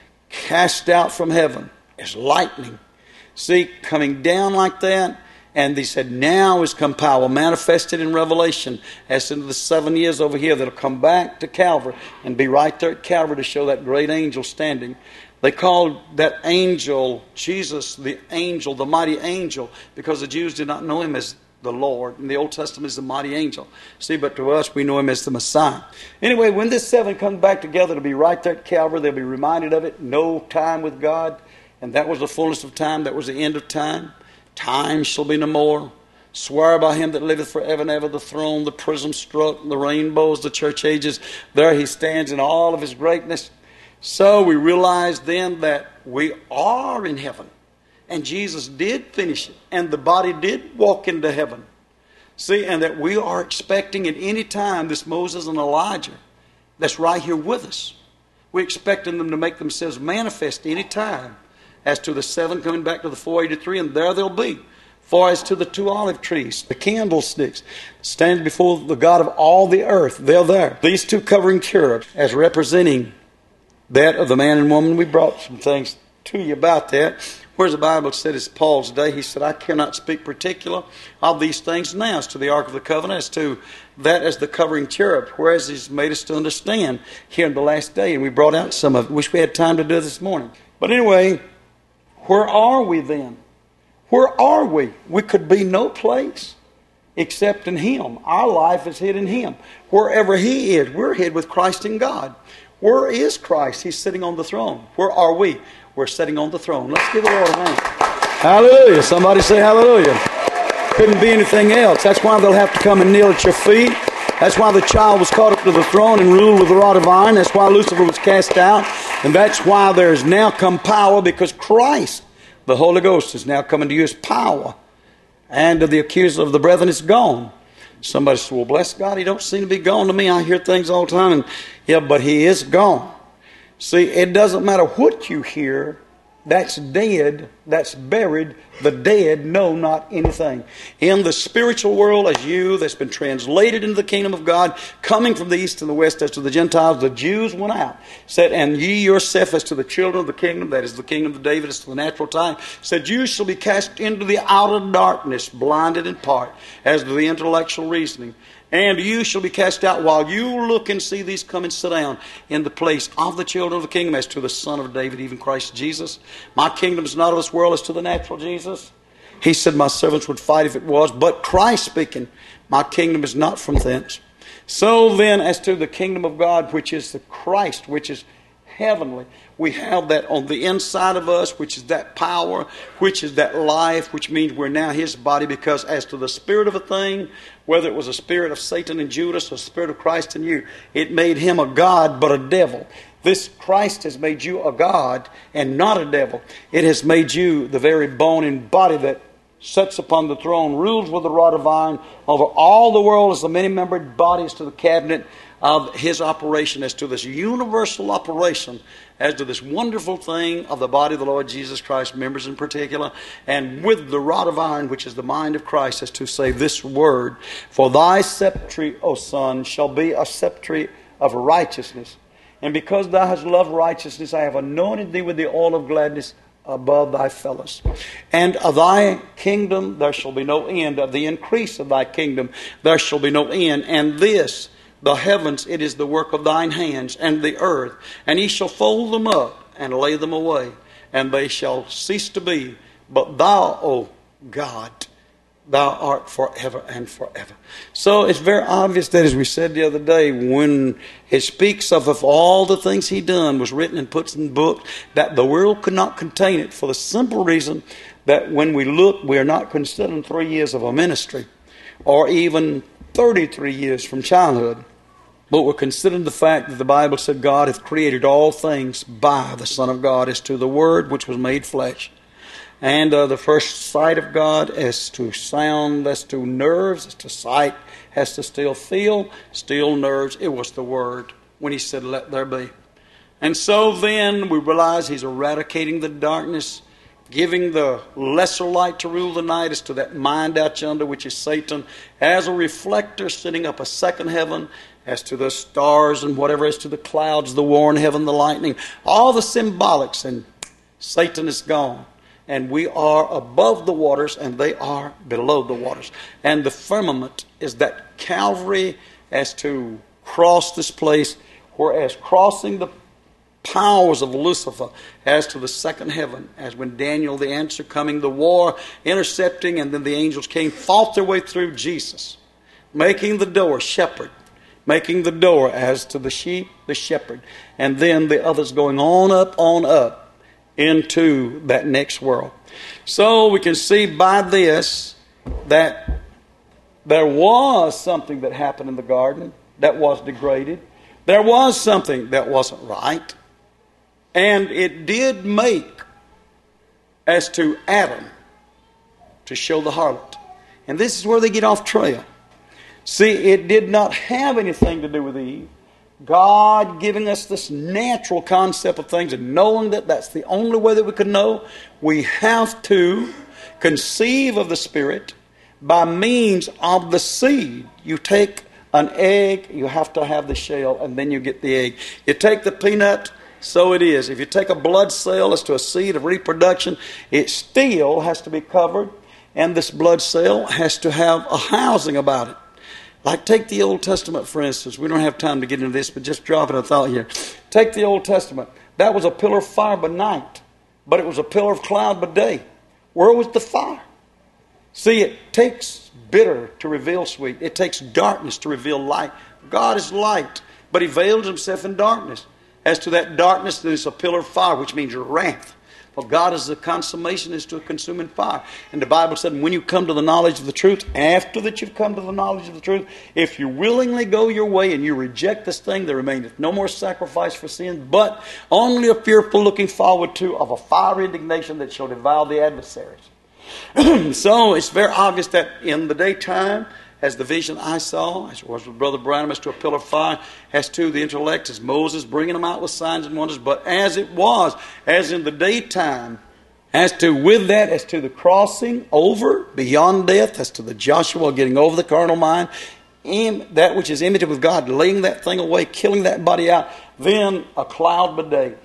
cast out from heaven as lightning. See, coming down like that. And He said, now is come power, manifested in Revelation, as into the seven years over here, that'll come back to Calvary and be right there at Calvary to show that great angel standing. They called that angel Jesus the angel, the mighty angel, because the Jews did not know Him as the Lord. In the Old Testament is the mighty angel. See, but to us, we know Him as the Messiah. Anyway, when this seven comes back together to be right there at Calvary, they'll be reminded of it. No time with God. And that was the fullness of time. That was the end of time. Time shall be no more. Swear by Him that liveth forever and ever, the throne, the prism struck, the rainbows, the church ages. There He stands in all of His greatness. So we realize then that we are in heaven. And Jesus did finish it. And the body did walk into heaven. See, and that we are expecting at any time this Moses and Elijah that's right here with us. We're expecting them to make themselves manifest any time. As to the seven coming back to the four eighty-three, and there they'll be. For as to the two olive trees, the candlesticks, stand before the God of all the earth, they're there. These two covering cherubs, as representing that of the man and woman. We brought some things to you about that. Whereas the Bible said, it's Paul's day, he said, I cannot speak particular of these things now as to the Ark of the Covenant, as to that as the covering cherub, whereas He's made us to understand here in the last day. And we brought out some of it. Wish we had time to do it this morning. But anyway, where are we then? Where are we? We could be no place except in Him. Our life is hid in Him. Wherever He is, we're hid with Christ in God. Where is Christ? He's sitting on the throne. Where are we? We're sitting on the throne. Let's give the Lord a hand. Hallelujah. Somebody say hallelujah. Couldn't be anything else. That's why they'll have to come and kneel at your feet. That's why the child was caught up to the throne and ruled with a rod of iron. That's why Lucifer was cast out. And that's why there is now come power, because Christ, the Holy Ghost, is now coming to you as power. And the accuser of the brethren is gone. Somebody said, well, bless God, he don't seem to be gone to me. I hear things all the time. And yeah, but he is gone. See, it doesn't matter what you hear. That's dead, that's buried. The dead know not anything. In the spiritual world, as you that's been translated into the kingdom of God, coming from the east and the west as to the Gentiles, the Jews went out, said, and ye yourself as to the children of the kingdom, that is the kingdom of David, as to the natural time, said, you shall be cast into the outer darkness, blinded in part, as to the intellectual reasoning. And you shall be cast out while you look and see these come and sit down in the place of the children of the kingdom, as to the Son of David, even Christ Jesus. My kingdom is not of this world, as to the natural Jesus. He said, my servants would fight if it was. But Christ speaking, my kingdom is not from thence. So then, as to the kingdom of God, which is the Christ, which is heavenly, we have that on the inside of us, which is that power, which is that life, which means we're now his body. Because as to the spirit of a thing, whether it was a spirit of Satan in Judas or a spirit of Christ in you, it made him a god but a devil. This Christ has made you a god and not a devil. It has made you the very bone and body that sits upon the throne, rules with a rod of iron over all the world as the many-membered body, as to the cabinet of his operation, as to this universal operation, as to this wonderful thing of the body of the Lord Jesus Christ, members in particular, and with the rod of iron, which is the mind of Christ, as to say this word, for thy sceptre, O Son, shall be a sceptre of righteousness. And because thou hast loved righteousness, I have anointed thee with the oil of gladness above thy fellows. And of thy kingdom there shall be no end. Of the increase of thy kingdom there shall be no end. And this, the heavens, it is the work of thine hands, and the earth. And he shall fold them up and lay them away, and they shall cease to be. But thou, O God, thou art forever and forever. So it's very obvious that, as we said the other day, when it speaks of, of all the things he done was written and put in the book, that the world could not contain it, for the simple reason that when we look, we are not considering three years of a ministry, or even thirty-three years from childhood. But we're considering the fact that the Bible said God hath created all things by the Son of God, as to the Word which was made flesh. And uh, the first sight of God, as to sound, as to nerves, as to sight, as to still feel, still nerves, it was the Word when he said, let there be. And so then we realize he's eradicating the darkness, giving the lesser light to rule the night, as to that mind out yonder, which is Satan, as a reflector sitting up a second heaven, as to the stars and whatever, as to the clouds, the war in heaven, the lightning, all the symbolics, and Satan is gone. And we are above the waters, and they are below the waters. And the firmament is that Calvary, as to cross this place, whereas crossing the powers of Lucifer, as to the second heaven, as when Daniel, the answer coming, the war, intercepting, and then the angels came, fought their way through Jesus, making the door shepherd, making the door as to the sheep, the shepherd, and then the others going on up, on up, into that next world. So we can see by this that there was something that happened in the garden that was degraded. There was something that wasn't right. And it did make, as to Adam, to show the harlot. And this is where they get off trail. See, it did not have anything to do with Eve. God giving us this natural concept of things, and knowing that that's the only way that we can know, we have to conceive of the Spirit by means of the seed. You take an egg, you have to have the shell, and then you get the egg. You take the peanut, so it is. If you take a blood cell as to a seed of reproduction, it still has to be covered, and this blood cell has to have a housing about it. Like take the Old Testament, for instance. We don't have time to get into this, but just drop it a thought here. Take the Old Testament. That was a pillar of fire by night, but it was a pillar of cloud by day. Where was the fire? See, it takes bitter to reveal sweet. It takes darkness to reveal light. God is light, but he veils himself in darkness. As to that darkness, there's a pillar of fire, which means your wrath. For God is the consummation, is to a consuming fire. And the Bible said, when you come to the knowledge of the truth, after that you've come to the knowledge of the truth, if you willingly go your way and you reject this thing, there remaineth no more sacrifice for sin, but only a fearful looking forward to of a fiery indignation that shall devour the adversaries. So it's very obvious that in the daytime, as the vision I saw, as it was with Brother Branham, as to a pillar of fire, as to the intellect, as Moses bringing them out with signs and wonders, but as it was, as in the daytime, as to with that, as to the crossing over beyond death, as to the Joshua getting over the carnal mind, in that which is imitative of God, laying that thing away, killing that body out, then a cloud by day.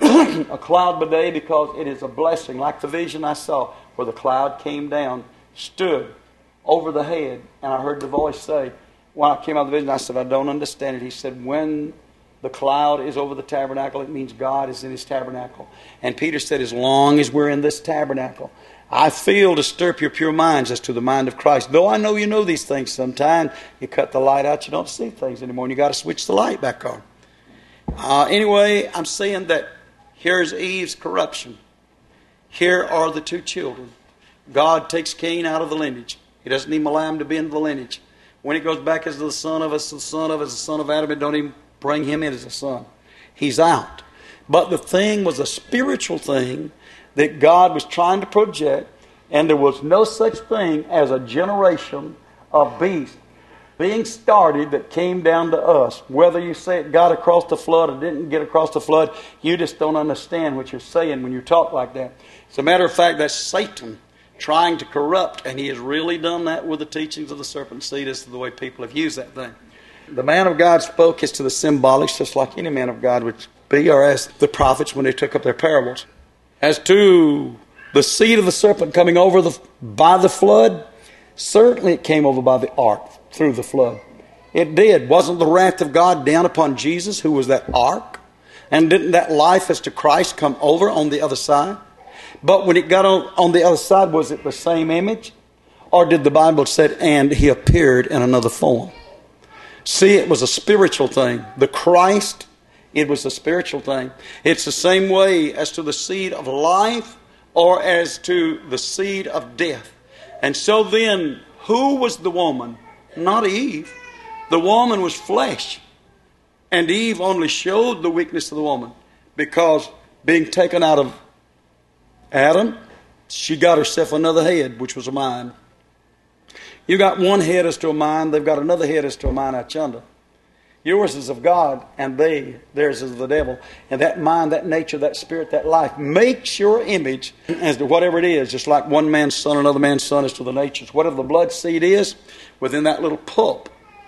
A cloud by day, because it is a blessing, like the vision I saw, where the cloud came down, stood over the head, and I heard the voice say, when I came out of the vision, I said, I don't understand it. He said, when the cloud is over the tabernacle, it means God is in His tabernacle. And Peter said, as long as we're in this tabernacle, I feel to stir up your pure minds as to the mind of Christ. Though I know you know these things sometimes, you cut the light out, you don't see things anymore, and you got to switch the light back on. Uh, anyway, I'm saying that here's Eve's corruption. Here are the two children. God takes Cain out of the lineage. He doesn't need Balaam to be in the lineage. When he goes back as the son of us, the son of us, the son of Adam, it don't even bring him in as a son. He's out. But the thing was a spiritual thing that God was trying to project, and there was no such thing as a generation of beasts being started that came down to us. Whether you say it got across the flood or didn't get across the flood, you just don't understand what you're saying when you talk like that. As a matter of fact, that's Satan trying to corrupt, and he has really done that with the teachings of the serpent seed as to the way people have used that thing. The man of God spoke as to the symbolics, just like any man of God would be, or as the prophets when they took up their parables. As to the seed of the serpent coming over the, by the flood, certainly it came over by the ark through the flood. It did. Wasn't the wrath of God down upon Jesus, who was that ark? And didn't that life as to Christ come over on the other side? But when it got on, on the other side, was it the same image? Or did the Bible say, and He appeared in another form? See, it was a spiritual thing. The Christ, it was a spiritual thing. It's the same way as to the seed of life or as to the seed of death. And so then, who was the woman? Not Eve. The woman was flesh. And Eve only showed the weakness of the woman, because being taken out of Adam, she got herself another head, which was a mind. You got one head as to a mind, they've got another head as to a mind out yonder. Yours is of God, and they, theirs is of the devil. And that mind, that nature, that spirit, that life makes your image as to whatever it is, just like one man's son, another man's son, as to the natures. Whatever the blood seed is, within that little pulp,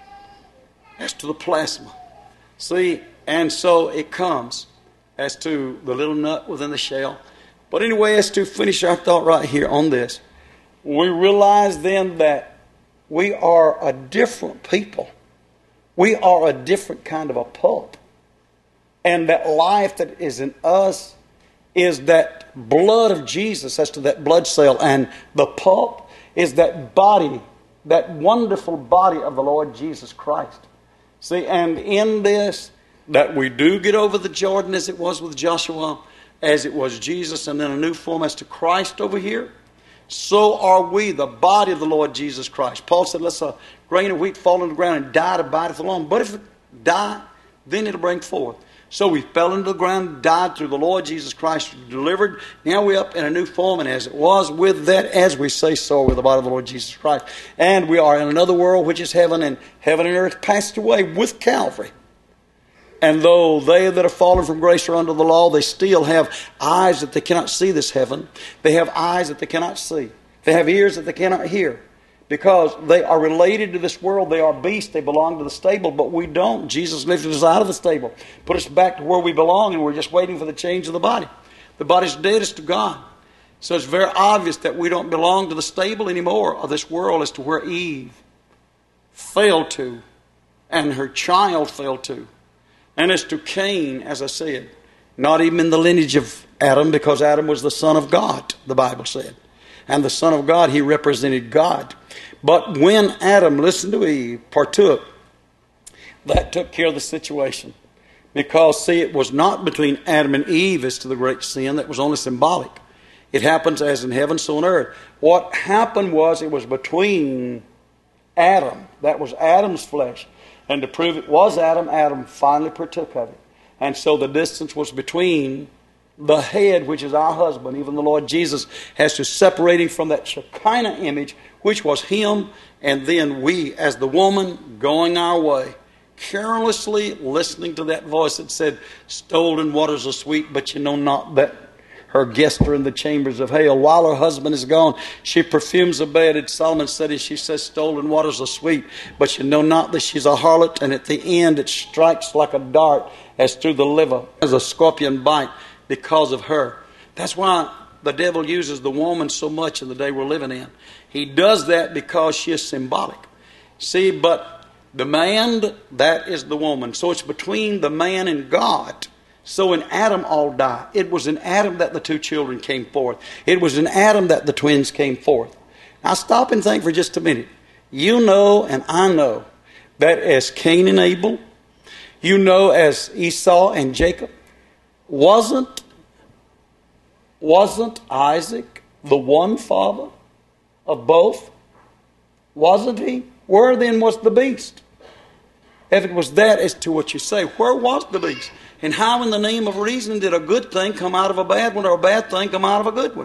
as to the plasma. See, and so it comes as to the little nut within the shell. But anyway, as to finish our thought right here on this, we realize then that we are a different people. We are a different kind of a pulp. And that life that is in us is that blood of Jesus, as to that blood cell. And the pulp is that body, that wonderful body of the Lord Jesus Christ. See, and in this, that we do get over the Jordan as it was with Joshua, as it was Jesus, and then a new form as to Christ over here. So are we, the body of the Lord Jesus Christ. Paul said, let's a grain of wheat fall on the ground and die, it abideth alone. But if it die, then it'll bring forth. So we fell into the ground, died through the Lord Jesus Christ, delivered. Now we're up in a new form, and as it was with that, as we say, so with the body of the Lord Jesus Christ. And we are in another world, which is heaven, and heaven and earth passed away with Calvary. And though they that are fallen from grace are under the law, they still have eyes that they cannot see this heaven. They have eyes that they cannot see. They have ears that they cannot hear. Because they are related to this world. They are beasts. They belong to the stable, but we don't. Jesus lifted us out of the stable, put us back to where we belong, and we're just waiting for the change of the body. The body's dead as to God. So it's very obvious that we don't belong to the stable anymore of this world, as to where Eve fell to and her child fell to. And as to Cain, as I said, not even in the lineage of Adam, because Adam was the son of God, the Bible said. And the son of God, he represented God. But when Adam listened to Eve, partook, that took care of the situation. Because, see, it was not between Adam and Eve as to the great sin. That was only symbolic. It happens as in heaven, so on earth. What happened was it was between Adam. That was Adam's flesh. And to prove it was Adam, Adam finally partook of it. And so the distance was between the head, which is our husband. Even the Lord Jesus has to separate him from that Shekinah image, which was him, and then we, as the woman, going our way, carelessly listening to that voice that said, stolen waters are sweet, but you know not that her guests are in the chambers of hell. While her husband is gone, she perfumes the bed. And Solomon said, and she says, stolen waters are sweet, but you know not that she's a harlot, and at the end it strikes like a dart as through the liver, as a scorpion bite, because of her. That's why the devil uses the woman so much in the day we're living in. He does that because she is symbolic. See, but the man, that is the woman. So it's between the man and God. So in Adam all die. It was in Adam that the two children came forth. It was in Adam that the twins came forth. Now stop and think for just a minute. You know and I know that as Cain and Abel, you know as Esau and Jacob, wasn't, wasn't Isaac the one father of both? Wasn't he? Where then was the beast? If it was that as to what you say, where was the beast? And how in the name of reason did a good thing come out of a bad one, or a bad thing come out of a good one?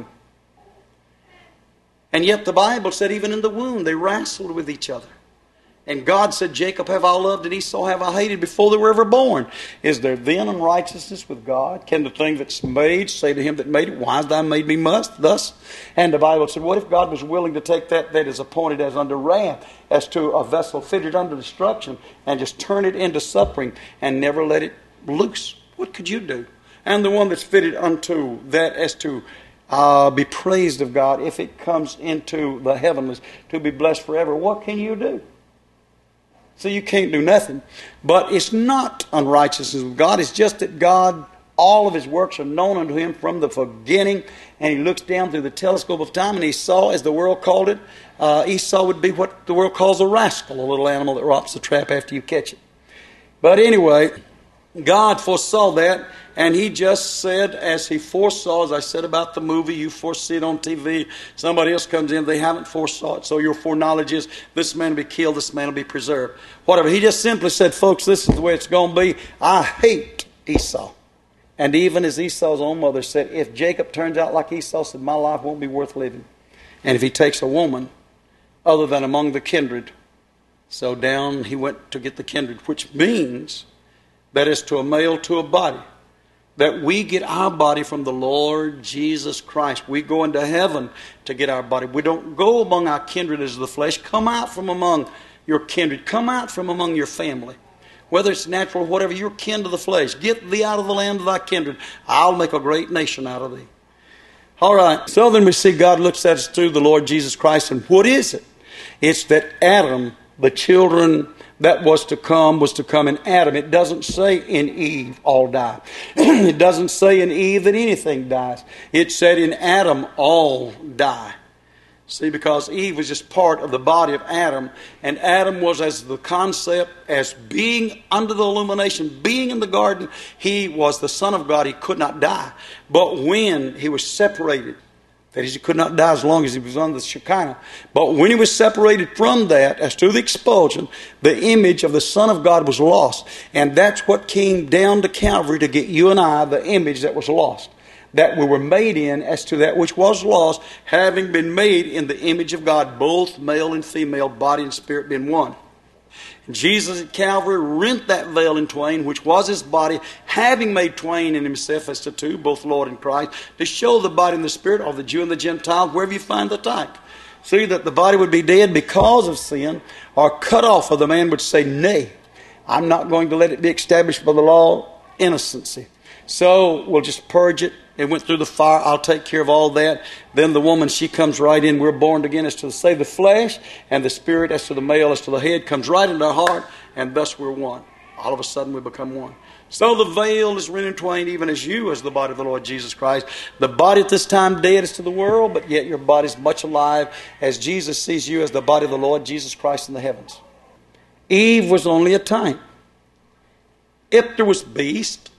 And yet the Bible said even in the womb they wrestled with each other. And God said, Jacob have I loved and Esau have I hated before they were ever born. Is there then unrighteousness with God? Can the thing that's made say to him that made it, why hast thou made me must thus? And the Bible said, what if God was willing to take that that is appointed as under wrath, as to a vessel fitted under destruction, and just turn it into suffering and never let it loose? What could you do? And the one that's fitted unto that as to uh, be praised of God, if it comes into the heavenlies to be blessed forever, what can you do? So you can't do nothing. But it's not unrighteousness with God. It's just that God, all of his works are known unto him from the beginning. And he looks down through the telescope of time and he saw, as the world called it, uh, Esau would be what the world calls a rascal, a little animal that rots the trap after you catch it. But anyway, God foresaw that, and he just said, as he foresaw, as I said about the movie, you foresee it on T V, somebody else comes in, they haven't foresaw it, so your foreknowledge is, this man will be killed, this man will be preserved. Whatever. He just simply said, folks, this is the way it's going to be. I hate Esau. And even as Esau's own mother said, if Jacob turns out like Esau, said, my life won't be worth living. And if he takes a woman other than among the kindred, so down he went to get the kindred, which means that is to a male, to a body. That we get our body from the Lord Jesus Christ. We go into heaven to get our body. We don't go among our kindred as the flesh. Come out from among your kindred. Come out from among your family. Whether it's natural or whatever, you're kin to the flesh. Get thee out of the land of thy kindred. I'll make a great nation out of thee. All right. So then we see God looks at us through the Lord Jesus Christ. And what is it? It's that Adam, the children that was to come, was to come in Adam. It doesn't say in Eve all die. It doesn't say in Eve that anything dies. It said in Adam all die. See, because Eve was just part of the body of Adam, and Adam was as the concept, as being under the illumination, being in the garden, he was the Son of God, he could not die. But when he was separated, that is, he could not die as long as he was under the Shekinah. But when he was separated from that, as to the expulsion, the image of the Son of God was lost. And that's what came down to Calvary to get you and I the image that was lost. That we were made in as to that which was lost, having been made in the image of God, both male and female, body and spirit being one. Jesus at Calvary rent that veil in twain, which was his body, having made twain in himself as to two, both Lord and Christ, to show the body and the spirit of the Jew and the Gentile, wherever you find the type. See, that the body would be dead because of sin, or cut off, or the man would say, nay, I'm not going to let it be established by the law, innocency. So we'll just purge it. It went through the fire. I'll take care of all that. Then the woman, she comes right in. We're born again as to say the flesh, and the spirit as to the male, as to the head, comes right into our heart, and thus we're one. All of a sudden we become one. So the veil is rent in twain, even as you as the body of the Lord Jesus Christ. The body at this time dead is to the world, but yet your body is much alive as Jesus sees you as the body of the Lord Jesus Christ in the heavens. Eve was only a type. if there was beast,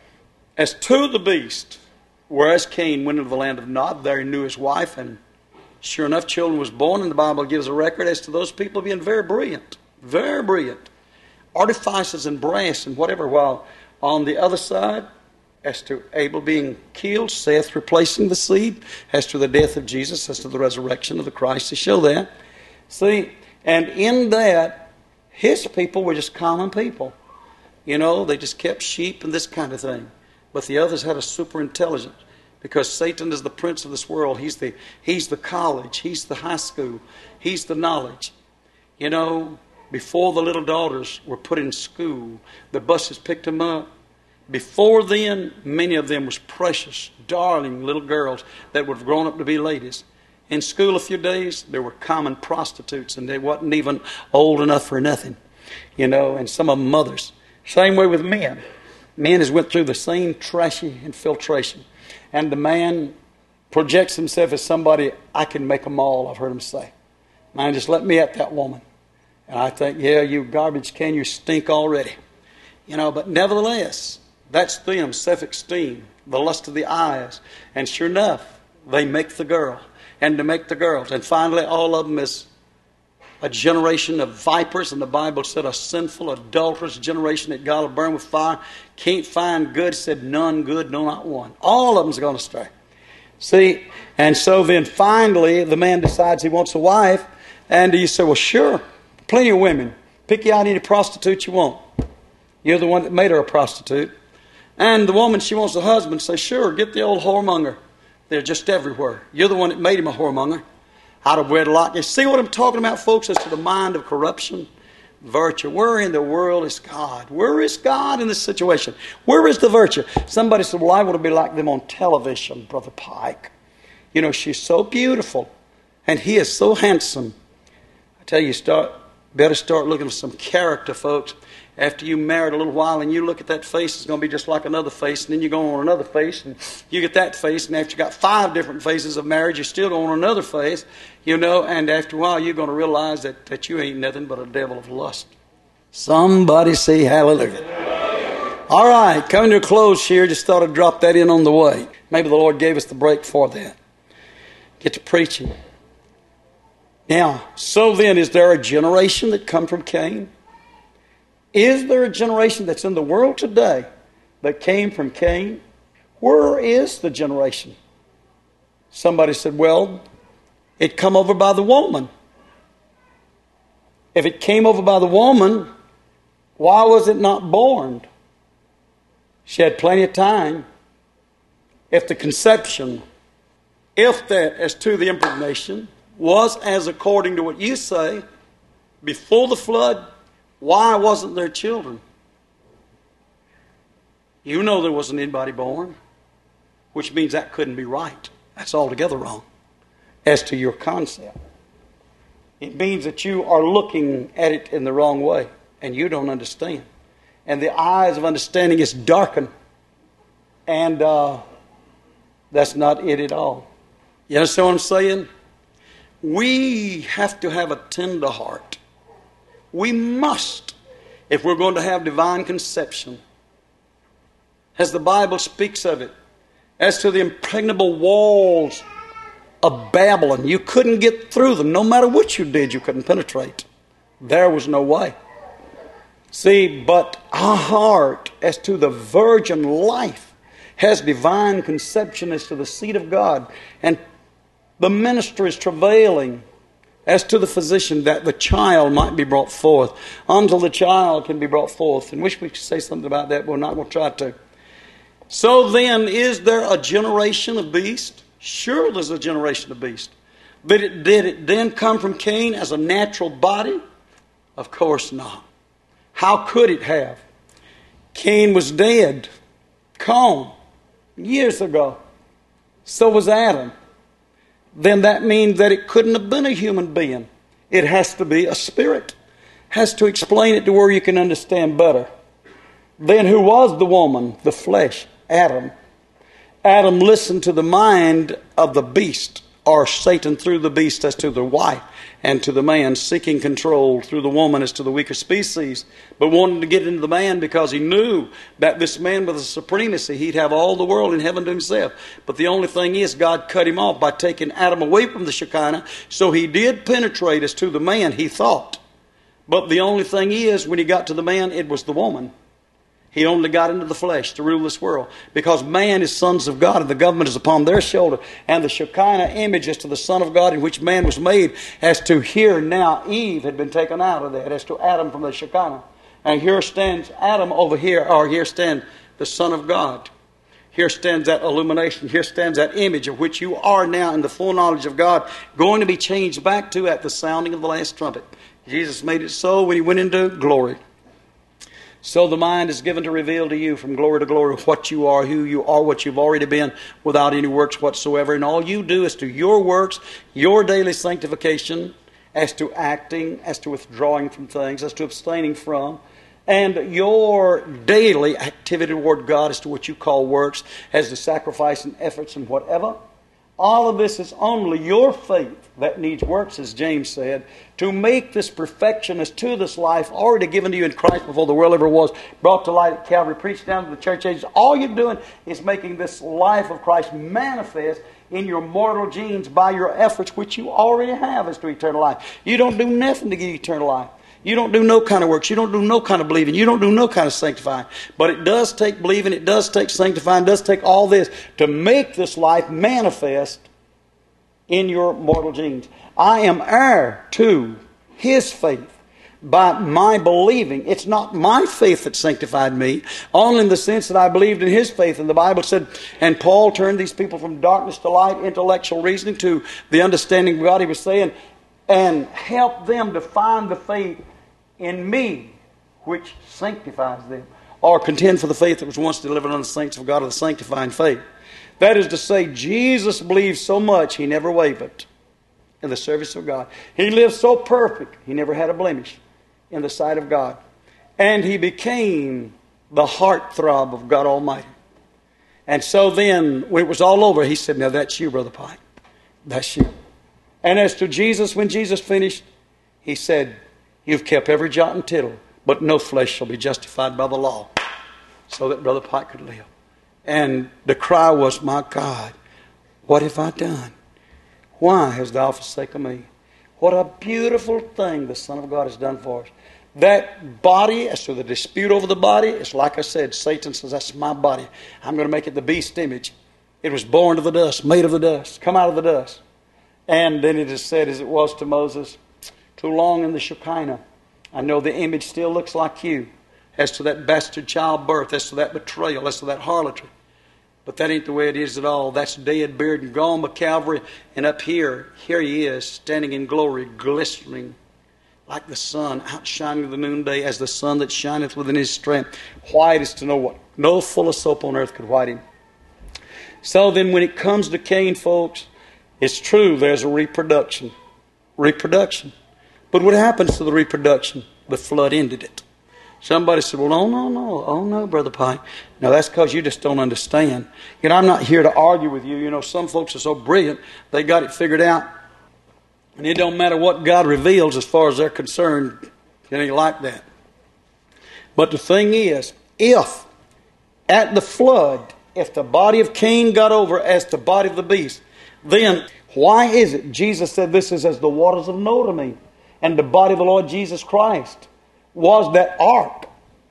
as to the beast, whereas Cain went into the land of Nod, there he knew his wife, and sure enough, children was born, and the Bible gives a record as to those people being very brilliant, very brilliant. Artifices and brass and whatever, while on the other side, as to Abel being killed, Seth replacing the seed, as to the death of Jesus, as to the resurrection of the Christ, to show that. See, and in that, his people were just common people. You know, they just kept sheep and this kind of thing. But the others had a super intelligence, because Satan is the prince of this world. He's the, he's the college. He's the high school. He's the knowledge. You know, before the little daughters were put in school, the buses picked them up. Before then, many of them was precious, darling little girls that would have grown up to be ladies. In school a few days, there were common prostitutes, and they wasn't even old enough for nothing. You know, and some of them mothers. Same way with men. Men has went through the same trashy infiltration. And the man projects himself as somebody, I can make them all, I've heard him say. Man, just let me at that woman. And I think, yeah, you garbage can, you stink already. You know, but nevertheless, that's them, self-esteem, the lust of the eyes. And sure enough, they make the girl. And to make the girls. And finally, all of them is a generation of vipers. And the Bible said a sinful, adulterous generation that God will burn with fire. Can't find good, said none good, no, not one. All of them's going to stray. See, and so then finally, the man decides he wants a wife. And you say, well, sure, plenty of women. Pick you out any prostitute you want. You're the one that made her a prostitute. And the woman, she wants a husband. Say, sure, get the old whoremonger. They're just everywhere. You're the one that made him a whoremonger. Out of wedlock. You see what I'm talking about, folks, as to the mind of corruption? Virtue. Where in the world is God? Where is God in this situation? Where is the virtue? Somebody said, well, I want to be like them on television, Brother Pike. You know, she's so beautiful. And he is so handsome. I tell you, start better start looking for some character, folks. After you married a little while and you look at that face, it's going to be just like another face. And then you go on another face and you get that face. And after you got five different phases of marriage, you're still going on another face. You know, and after a while, you're going to realize that, that you ain't nothing but a devil of lust. Somebody say hallelujah. All right, coming to a close here. Just thought I'd drop that in on the way. Maybe the Lord gave us the break for that. Get to preaching. Now, so then, is there a generation that come from Cain? Is there a generation that's in the world today that came from Cain? Where is the generation? Somebody said, well, it come over by the woman. If it came over by the woman, why was it not born? She had plenty of time. If the conception, if that as to the impregnation was as according to what you say, before the flood, why wasn't there children? You know there wasn't anybody born, which means that couldn't be right. That's altogether wrong as to your concept. It means that you are looking at it in the wrong way, and you don't understand. And the eyes of understanding is darkened, and uh, that's not it at all. You understand what I'm saying? We have to have a tender heart. We must, if we're going to have divine conception, as the Bible speaks of it, as to the impregnable walls of Babylon. You couldn't get through them. No matter what you did, you couldn't penetrate. There was no way. See, but our heart as to the virgin life has divine conception as to the seed of God. And the minister is travailing as to the physician that the child might be brought forth, until the child can be brought forth. And wish we could say something about that, but we're not going to try to. So then, is there a generation of beasts? Sure, there's a generation of beasts. But it, did it then come from Cain as a natural body? Of course not. How could it have? Cain was dead, gone, years ago. So was Adam. Then that means that it couldn't have been a human being. It has to be a spirit. Has to explain it to where you can understand better. Then who was the woman? The flesh, Adam. Adam listened to the mind of the beast, or Satan through the beast as to the wife, and to the man seeking control through the woman as to the weaker species, but wanted to get into the man because he knew that this man with the supremacy, he'd have all the world in heaven to himself. But the only thing is, God cut him off by taking Adam away from the Shekinah, so he did penetrate as to the man, he thought. But the only thing is, when he got to the man, it was the woman. He only got into the flesh to rule this world. Because man is sons of God, and the government is upon their shoulder. And the Shekinah image is to the Son of God in which man was made, as to here now Eve had been taken out of that, as to Adam from the Shekinah. And here stands Adam over here, or here stands the Son of God. Here stands that illumination. Here stands that image of which you are now in the full knowledge of God, going to be changed back to at the sounding of the last trumpet. Jesus made it so when he went into glory. So the mind is given to reveal to you from glory to glory what you are, who you are, what you've already been, without any works whatsoever. And all you do is to your works, your daily sanctification, as to acting, as to withdrawing from things, as to abstaining from, and your daily activity toward God as to what you call works, as to sacrifice and efforts and whatever. All of this is only your faith that needs works, as James said, to make this perfection as to this life already given to you in Christ before the world ever was, brought to light at Calvary, preached down to the church ages. All you're doing is making this life of Christ manifest in your mortal genes by your efforts, which you already have as to eternal life. You don't do nothing to get eternal life. You don't do no kind of works. You don't do no kind of believing. You don't do no kind of sanctifying. But it does take believing. It does take sanctifying. It does take all this to make this life manifest in your mortal genes. I am heir to His faith by my believing. It's not my faith that sanctified me, only in the sense that I believed in His faith. And the Bible said, and Paul turned these people from darkness to light, intellectual reasoning, to the understanding of God. He was saying, and help them to find the faith in me, which sanctifies them, or contend for the faith that was once delivered unto the saints of God, of the sanctifying faith. That is to say, Jesus believed so much, He never wavered in the service of God. He lived so perfect, He never had a blemish in the sight of God. And He became the heartthrob of God Almighty. And so then, when it was all over, He said, now that's you, Brother Pike. That's you. And as to Jesus, when Jesus finished, He said, you've kept every jot and tittle, but no flesh shall be justified by the law. So that Brother Pike could live. And the cry was, my God, what have I done? Why hast thou forsaken me? What a beautiful thing the Son of God has done for us. That body, as to the dispute over the body, it's like I said, Satan says, that's my body. I'm going to make it the beast image. It was born of the dust, made of the dust, come out of the dust. And then it is said, as it was to Moses, too long in the Shekinah. I know the image still looks like you. As to that bastard childbirth, as to that betrayal, as to that harlotry. But that ain't the way it is at all. That's dead, buried, and gone by Calvary. And up here, here He is, standing in glory, glistening like the sun, outshining the noonday, as the sun that shineth within His strength. White as to know what? No full of soap on earth could white Him. So then when it comes to Cain, folks, it's true, there's a reproduction. Reproduction. But what happens to the reproduction? The flood ended it. Somebody said, well, no, no, no. Oh, no, Brother Pike. No, that's because you just don't understand. You know, I'm not here to argue with you. You know, some folks are so brilliant, they got it figured out. And it don't matter what God reveals as far as they're concerned. It ain't like that. But the thing is, if at the flood, if the body of Cain got over as the body of the beast, then why is it? Jesus said this is as the waters of Noah to me. And the body of the Lord Jesus Christ was that ark.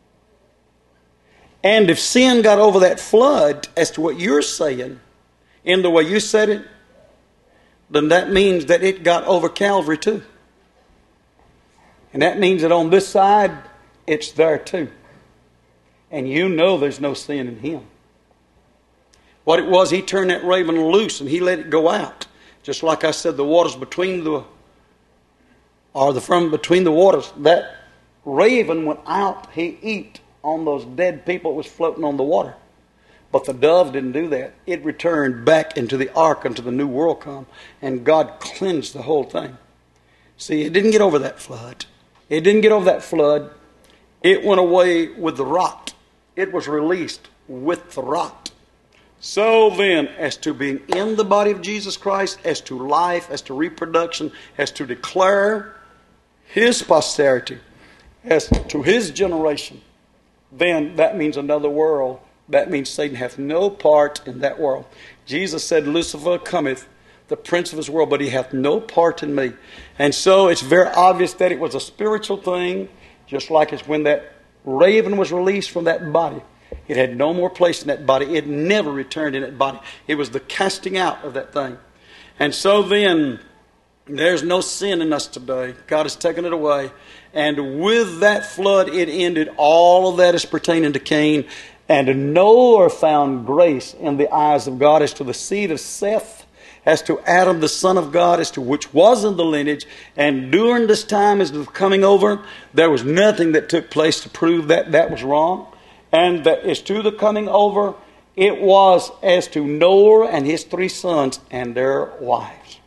And if sin got over that flood, as to what you're saying, in the way you said it, then that means that it got over Calvary too. And that means that on this side, it's there too. And you know there's no sin in Him. What it was, He turned that raven loose and He let it go out. Just like I said, the waters between the, or the from between the waters, that raven went out, he eat on those dead people that was floating on the water. But the dove didn't do that. It returned back into the ark until the new world come. And God cleansed the whole thing. See, it didn't get over that flood. It didn't get over that flood. It went away with the rot. It was released with the rot. So then, as to being in the body of Jesus Christ, as to life, as to reproduction, as to declare His posterity, as to His generation, then that means another world. That means Satan hath no part in that world. Jesus said, Lucifer cometh, the prince of this world, but he hath no part in me. And so it's very obvious that it was a spiritual thing, just like it's when that raven was released from that body. It had no more place in that body. It never returned in that body. It was the casting out of that thing. And so then, there's no sin in us today. God has taken it away. And with that flood, it ended all of that is pertaining to Cain. And Noah found grace in the eyes of God as to the seed of Seth, as to Adam, the son of God, as to which was in the lineage. And during this time as the coming over, there was nothing that took place to prove that that was wrong. And that as to the coming over, it was as to Noah and his three sons and their wives.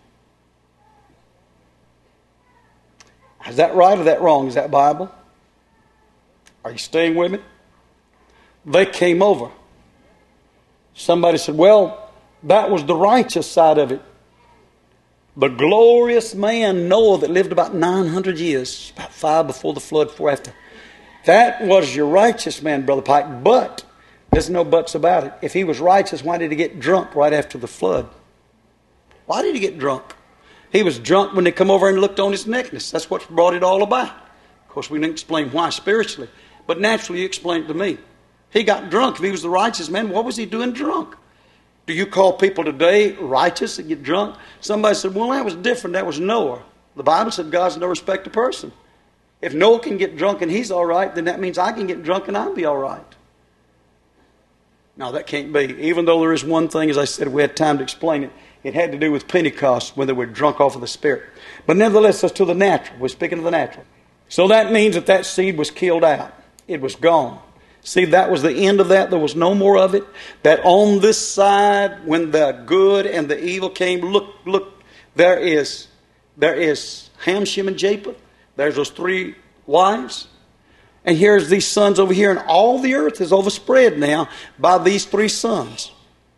Is that right or that wrong? Is that Bible? Are you staying with me? They came over. Somebody said, well, that was the righteous side of it. The glorious man Noah that lived about nine hundred years, about five before the flood, four after. That was your righteous man, Brother Pike. But there's no buts about it. If he was righteous, why did he get drunk right after the flood? Why did he get drunk? He was drunk when they come over and looked on his nakedness. That's what brought it all about. Of course, we didn't explain why spiritually. But naturally, you explained it to me. He got drunk. If he was the righteous man, what was he doing drunk? Do you call people today righteous and get drunk? Somebody said, well, that was different. That was Noah. The Bible said God's no respect of person. If Noah can get drunk and he's all right, then that means I can get drunk and I'll be all right. No, that can't be. Even though there is one thing, as I said, we had time to explain it. It had to do with Pentecost when they were drunk off of the Spirit. But nevertheless, that's to the natural. We're speaking of the natural. So that means that that seed was killed out. It was gone. See, that was the end of that. There was no more of it. That on this side, when the good and the evil came, look, look, there is, there is Ham, Shem, and Japheth. There's those three wives. And here's these sons over here. And all the earth is overspread now by these three sons.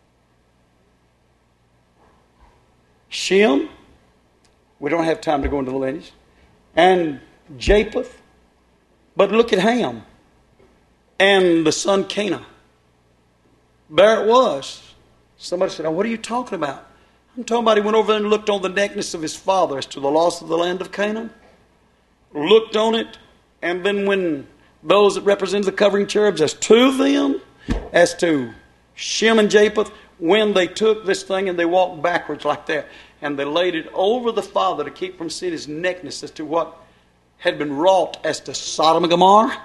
Shem, we don't have time to go into the lineage. And Japheth. But look at Ham. And the son Canaan. There it was. Somebody said, oh, what are you talking about? I'm talking about he went over there and looked on the nakedness of his father as to the loss of the land of Canaan. Looked on it. And then when those that represented the covering cherubs, as to them, as to Shem and Japheth, when they took this thing and they walked backwards like that, and they laid it over the father to keep from seeing his nakedness as to what had been wrought as to Sodom and Gomorrah.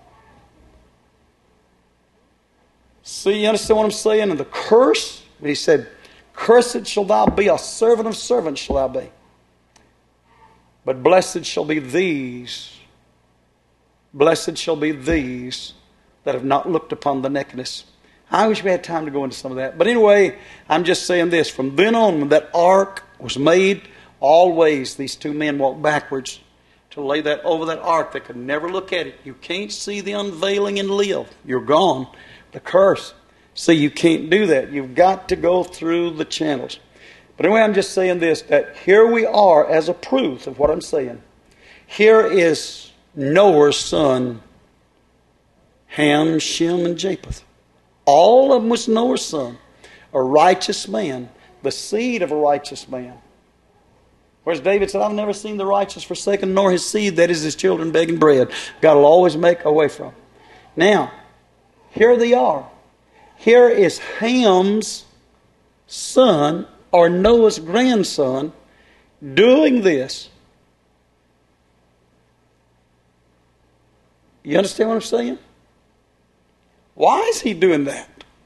See, you understand what I'm saying? And the curse, he said, cursed shall thou be, a servant of servants shall thou be. But blessed shall be these, blessed shall be these that have not looked upon the nakedness. I wish we had time to go into some of that. But anyway, I'm just saying this. From then on, when that ark was made, always these two men walked backwards to lay that over that ark. They could never look at it. You can't see the unveiling and live. You're gone. The curse. See, you can't do that. You've got to go through the channels. But anyway, I'm just saying this, that here we are as a proof of what I'm saying. Here is Noah's son, Ham, Shem, and Japheth. All of them was Noah's son. A righteous man. The seed of a righteous man. Whereas David said, I've never seen the righteous forsaken, nor his seed, that is his children, begging bread. God will always make a way for them. Now, here they are. Here is Ham's son, or Noah's grandson, doing this. You understand what I'm saying? Why is he doing that?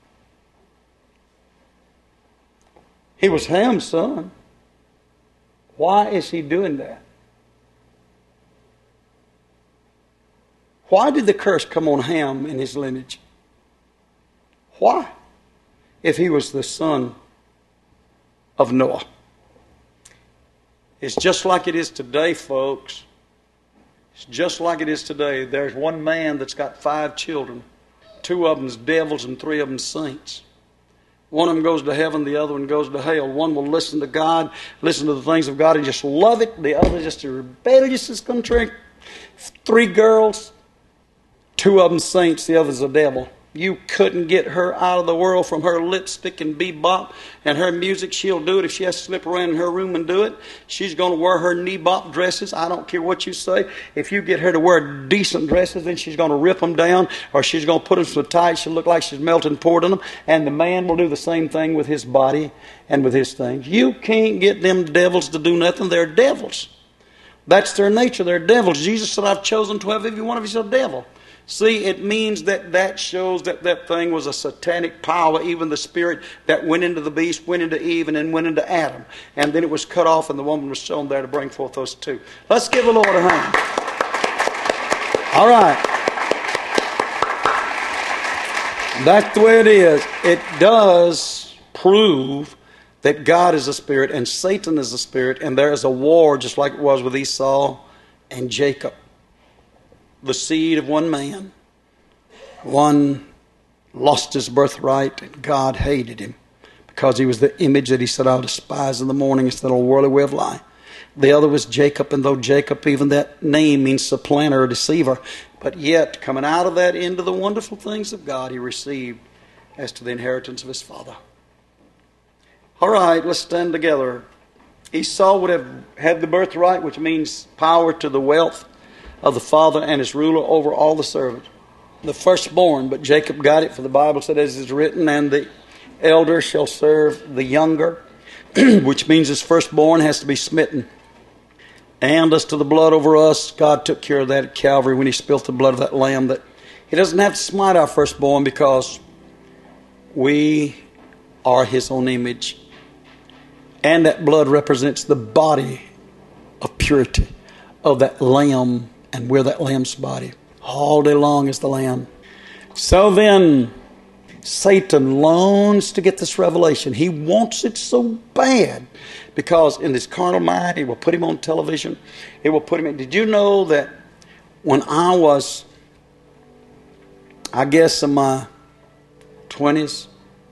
He was Ham's son. Why is he doing that? Why did the curse come on Ham and his lineage? Why? If he was the son of Noah. It's just like it is today, folks. It's just like it is today. There's one man that's got five children. Two of them's devils and three of them saints. One of them goes to heaven, the other one goes to hell. One will listen to God, listen to the things of God, and just love it. The other is just as rebellious as country. Three girls, two of them saints, the other's a devil. You couldn't get her out of the world from her lipstick and bebop and her music. She'll do it if she has to slip around in her room and do it. She's going to wear her knee-bop dresses. I don't care what you say. If you get her to wear decent dresses, then she's going to rip them down, or she's going to put them so tight she'll look like she's melting poured in them. And the man will do the same thing with his body and with his things. You can't get them devils to do nothing. They're devils. That's their nature. They're devils. Jesus said, I've chosen twelve. Every one of you is a devil. See, it means that that shows that that thing was a satanic power. Even the spirit that went into the beast, went into Eve, and then went into Adam. And then it was cut off, and the woman was shown there to bring forth those two. Let's give the Lord a hand. All right. That's the way it is. It does prove that God is a spirit and Satan is a spirit, and there is a war just like it was with Esau and Jacob. The seed of one man. One lost his birthright, and God hated him because he was the image that he said, I'll despise in the morning instead of a worldly way of life. The other was Jacob, and though Jacob, even that name means supplanter or deceiver, but yet coming out of that into the wonderful things of God he received as to the inheritance of his father. All right, let's stand together. Esau would have had the birthright, which means power to the wealth of the father and his ruler over all the servants. The firstborn, but Jacob got it, for the Bible said, as is written, and the elder shall serve the younger, which means his firstborn has to be smitten. And as to the blood over us, God took care of that at Calvary when he spilt the blood of that lamb, that he doesn't have to smite our firstborn because we are his own image. And that blood represents the body of purity of that lamb, and we're that lamb's body. All day long is the lamb. So then, Satan longs to get this revelation. He wants it so bad because in his carnal mind, he will put him on television. He will put him in. Did you know that when I was, I guess, in my twenties,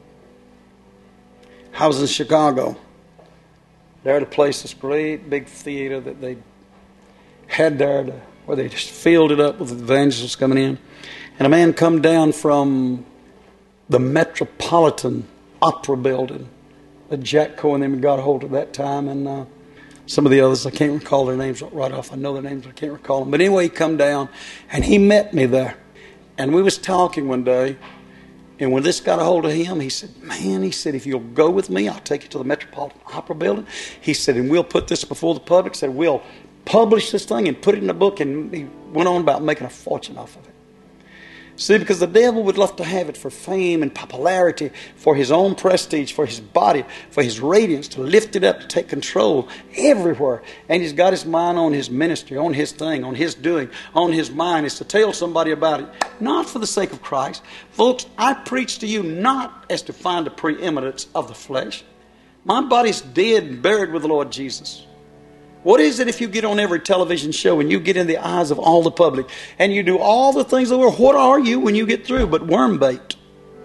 I was in Chicago. There at a place, this great big theater that they had there to, where they just filled it up with evangelists coming in. And a man come down from the Metropolitan Opera Building that Jack Cohen and them got a hold of that time, and uh, some of the others, I can't recall their names right off. I know their names, but I can't recall them. But anyway, he come down, and he met me there. And we was talking one day, and when this got a hold of him, he said, man, he said, if you'll go with me, I'll take you to the Metropolitan Opera Building. He said, and we'll put this before the public. He said, we'll publish this thing and put it in a book. And he went on about making a fortune off of it. See, because the devil would love to have it for fame and popularity, for his own prestige, for his body, for his radiance, to lift it up, to take control everywhere. And he's got his mind on his ministry, on his thing, on his doing, on his mind is to tell somebody about it, not for the sake of Christ. Folks, I preach to you not as to find the preeminence of the flesh. My body's dead and buried with the Lord Jesus. What is it if you get on every television show and you get in the eyes of all the public and you do all the things of the world? What are you when you get through but worm bait?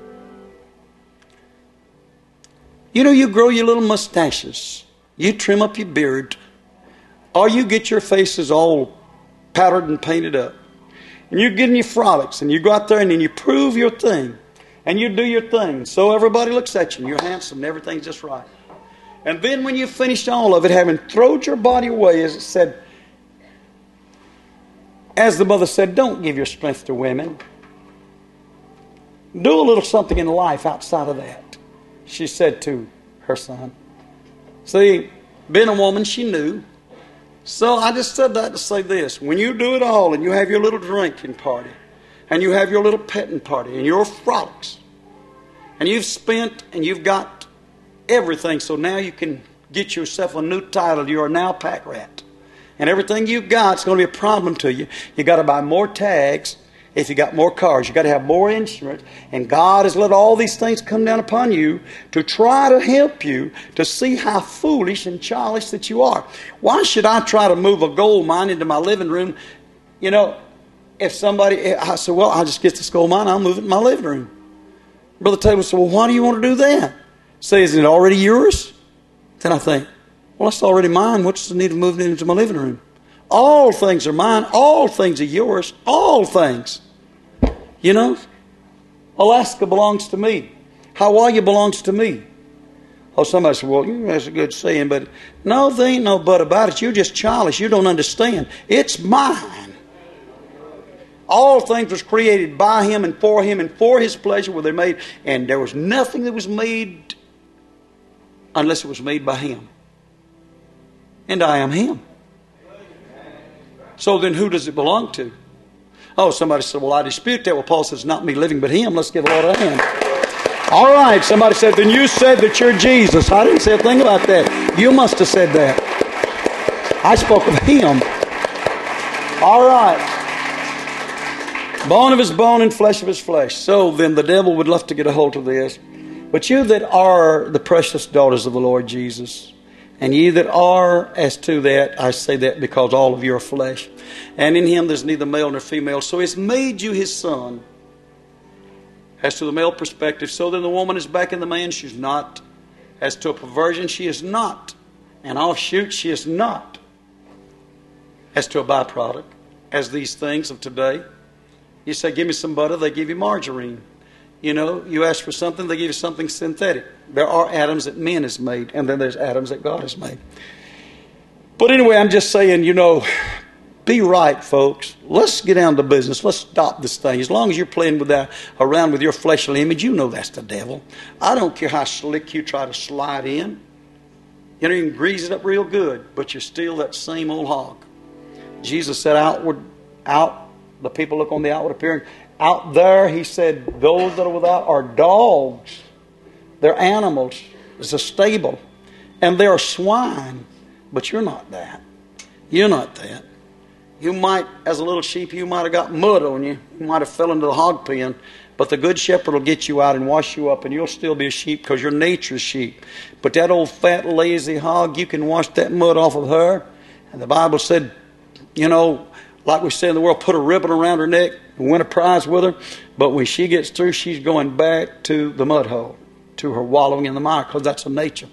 You know, you grow your little mustaches. You trim up your beard. Or you get your faces all powdered and painted up. And you get in your frolics and you go out there and then you prove your thing. And you do your thing. So everybody looks at you and you're handsome and everything's just right. And then when you've finished all of it, having thrown your body away, as it said, as the mother said, don't give your strength to women. Do a little something in life outside of that, she said to her son. See, being a woman, she knew. So I just said that to say this. When you do it all and you have your little drinking party and you have your little petting party and your frolics and you've spent and you've got everything, so now you can get yourself a new title. You are now pack rat. And everything you've got is going to be a problem to you. You got to buy more tags if you got more cars. You got to have more insurance. And God has let all these things come down upon you to try to help you to see how foolish and childish that you are. Why should I try to move a gold mine into my living room? You know, if somebody, I said, well, I'll just get this gold mine, I'll move it in my living room. Brother Taylor said, well, why do you want to do that? Say, isn't it already yours? Then I think, well, it's already mine. What's the need of moving it into my living room? All things are mine. All things are yours. All things. You know? Alaska belongs to me. Hawaii belongs to me. Oh, somebody said, well, that's a good saying, but no, there ain't no but about it. You're just childish. You don't understand. It's mine. All things was created by Him and for Him and for His pleasure were they made. And there was nothing that was made unless it was made by Him. And I am Him. So then who does it belong to? Oh, somebody said, well, I dispute that. Well, Paul says, not me living, but Him. Let's give the Lord a hand. All right, somebody said, then you said that you're Jesus. I didn't say a thing about that. You must have said that. I spoke of Him. All right. Bone of His bone and flesh of His flesh. So then the devil would love to get a hold of this. But you that are the precious daughters of the Lord Jesus, and ye that are as to that, I say that because all of you are flesh. And in Him there's neither male nor female. So He's made you His son. As to the male perspective, so then the woman is back in the man, she's not. As to a perversion, she is not. And offshoot, she is not. As to a byproduct, as these things of today, you say, give me some butter, they give you margarine. You know, you ask for something, they give you something synthetic. There are atoms that man has made, and then there's atoms that God has made. But anyway, I'm just saying, you know, be right, folks. Let's get down to business. Let's stop this thing. As long as you're playing with that, around with your fleshly image, you know that's the devil. I don't care how slick you try to slide in. You know, you can grease it up real good, but you're still that same old hog. Jesus said, outward, out, the people look on the outward appearance. Out there, He said, those that are without are dogs. They're animals. It's a stable. And they're swine. But you're not that. You're not that. You might, as a little sheep, you might have got mud on you. You might have fell into the hog pen. But the good shepherd will get you out and wash you up, and you'll still be a sheep because your nature's sheep. But that old fat, lazy hog, you can wash that mud off of her. And the Bible said, you know, like we say in the world, put a ribbon around her neck and win a prize with her. But when she gets through, she's going back to the mud hole, to her wallowing in the mire, because that's her nature.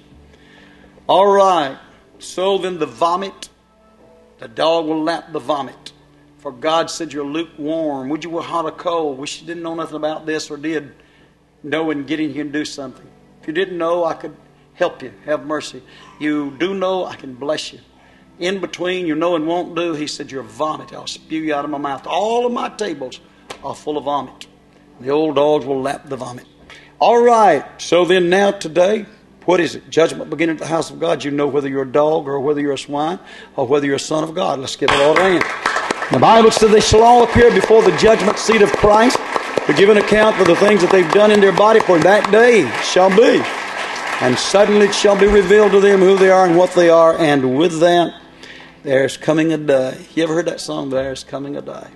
All right. So then the vomit, the dog will lap the vomit. For God said you're lukewarm. Would you were hot or cold? Wish you didn't know nothing about this or did know and get in here and do something. If you didn't know, I could help you. Have mercy. You do know, I can bless you. In between, you know and won't do, He said, you're vomit. I'll spew you out of my mouth. All of my tables are full of vomit. The old dogs will lap the vomit. All right. So then now today, what is it? Judgment beginning at the house of God. You know whether you're a dog or whether you're a swine or whether you're a son of God. Let's give the Lord a hand. The Bible says they shall all appear before the judgment seat of Christ to give an account for the things that they've done in their body, for that day shall be. And suddenly it shall be revealed to them who they are and what they are. And with that, there's coming a day. You ever heard that song? There's coming a day.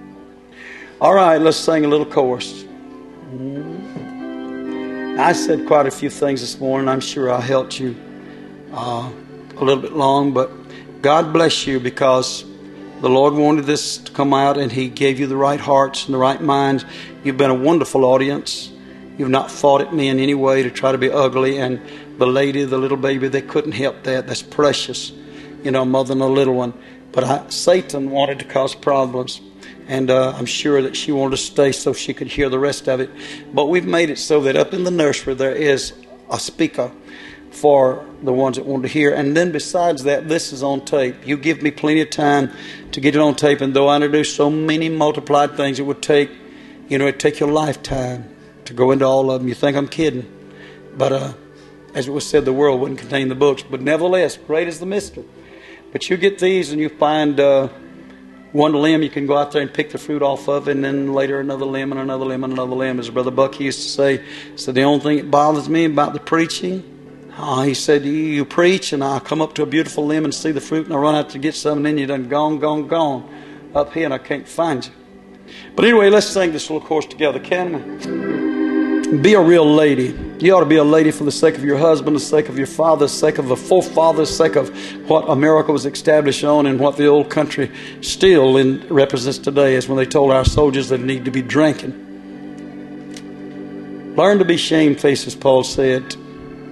All right, let's sing a little chorus. I said quite a few things this morning. I'm sure I helped you uh, a little bit long, but God bless you, because the Lord wanted this to come out and He gave you the right hearts and the right minds. You've been a wonderful audience. You've not fought at me in any way to try to be ugly. And the lady, the little baby, they couldn't help that. That's precious. You know, mother and a little one. But I, Satan wanted to cause problems. And uh, I'm sure that she wanted to stay so she could hear the rest of it. But we've made it so that up in the nursery there is a speaker for the ones that want to hear. And then besides that, this is on tape. You give me plenty of time to get it on tape. And though I introduce so many multiplied things, it would take, you know, it'd take your lifetime to go into all of them. You think I'm kidding. But uh, as it was said, the world wouldn't contain the books. But nevertheless, great is the mystery. But you get these and you find uh, one limb, you can go out there and pick the fruit off of, and then later another limb and another limb and another limb. As Brother Buck used to say, so the only thing that bothers me about the preaching, uh, he said, you, you preach and I come up to a beautiful limb and see the fruit and I run out to get some, and then you done gone, gone, gone up here and I can't find you. But anyway, let's sing this little chorus together, can we? Be a real lady. You ought to be a lady for the sake of your husband, the sake of your father, the sake of the forefathers, the sake of what America was established on and what the old country still in, represents today, is when they told our soldiers they need to be drinking. Learn to be shamefaced, as Paul said.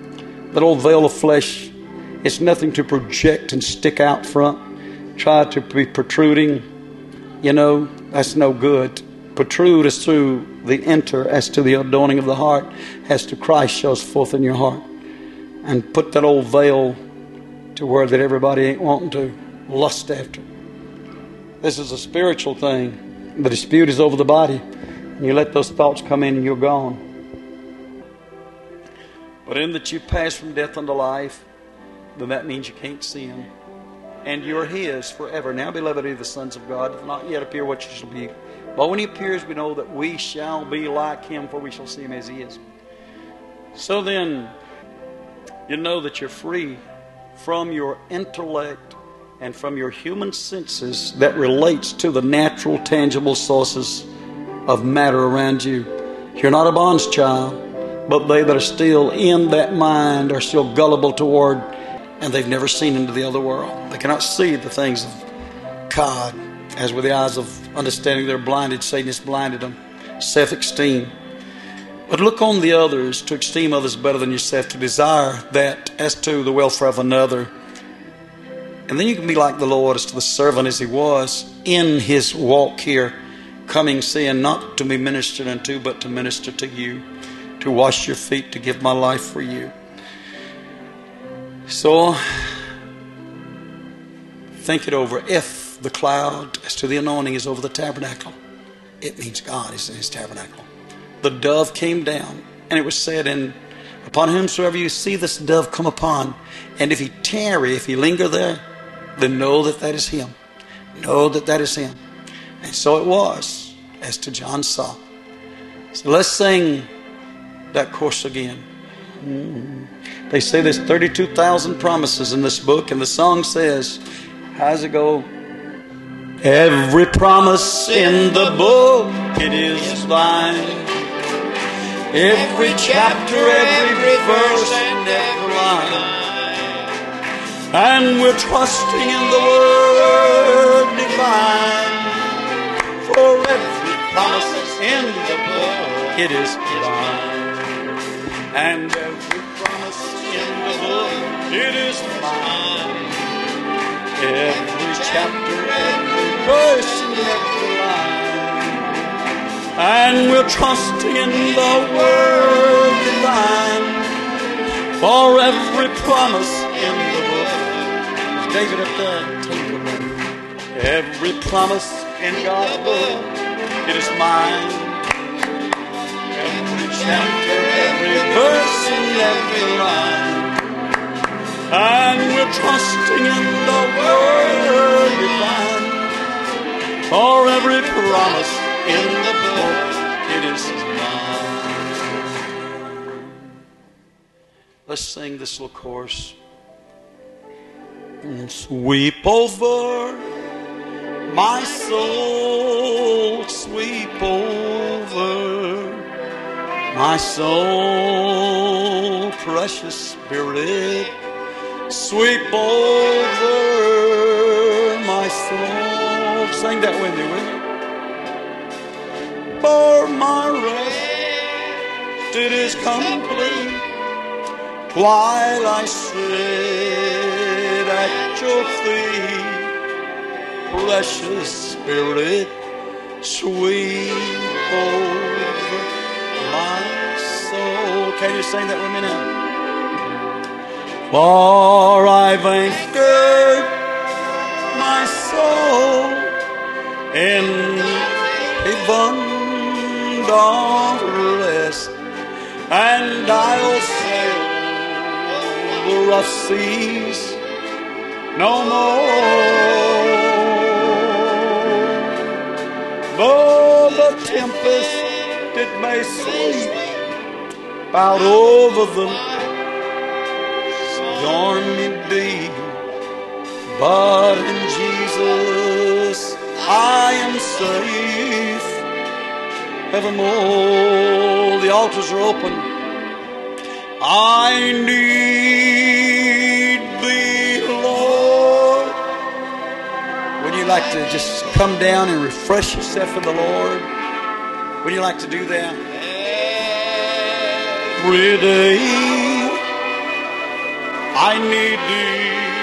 That old veil of flesh, it's nothing to project and stick out front. Try to be protruding. You know, that's no good. Protrude as through the enter, as to the adorning of the heart, as to Christ shows forth in your heart. And put that old veil to where that everybody ain't wanting to lust after. This is a spiritual thing. The dispute is over the body. And you let those thoughts come in and you're gone. But in that you pass from death unto life, then that means you can't sin. And you're His forever. Now, beloved, are the sons of God, doth not yet appear what you shall be. But when He appears, we know that we shall be like Him, for we shall see Him as He is. So then, you know that you're free from your intellect and from your human senses that relates to the natural, tangible sources of matter around you. You're not a bond's child. But they that are still in that mind are still gullible toward, and they've never seen into the other world. They cannot see the things of God, as with the eyes of understanding they're blinded. Satan has blinded them. Self-esteem. But look on the others, to esteem others better than yourself, to desire that as to the welfare of another. And then you can be like the Lord, as to the servant as He was in His walk here, coming, saying, not to be ministered unto, but to minister to you. To wash your feet, to give my life for you. So, think it over. If the cloud as to the anointing is over the tabernacle, it means God is in His tabernacle. The dove came down, and it was said, and upon whomsoever you see this dove come upon, and if he tarry, if he linger there, then know that that is Him. Know that that is Him. And so it was, as to John saw. So let's sing that course again. Mm-hmm. They say there's thirty-two thousand promises in this book, and the song says, how's it go? Every promise in the book, it is thine. Every chapter, every verse, and every line. And we're trusting in the word divine. For every promise in the book, it is thine. And every promise in the book, it is mine. Every chapter, every verse, and every line. And we're trusting in the word divine. For every promise in the book. David up there, take a minute. Every promise in God's book, it is mine. Every chapter, every verse, and every line. And we're trusting in the word divine. For every promise in the book, it is mine. Let's sing this little chorus. Sweep over my soul, sweep over my soul, precious Spirit, sweep over my soul. Sing that with me, will you? For my rest, it is complete, while I sit at your feet. Precious Spirit, sweep over my soul. Can you sing that with me now? For I've anchored my soul in heaven of rest, and I'll sail the rough seas no more. Though the tempest it may sweep out over the stormy deep, but in Jesus I am safe evermore. The altars are open. I need Thee, Lord. Would you like to just come down and refresh yourself with the Lord? Would you like to do that? Every day I need thee.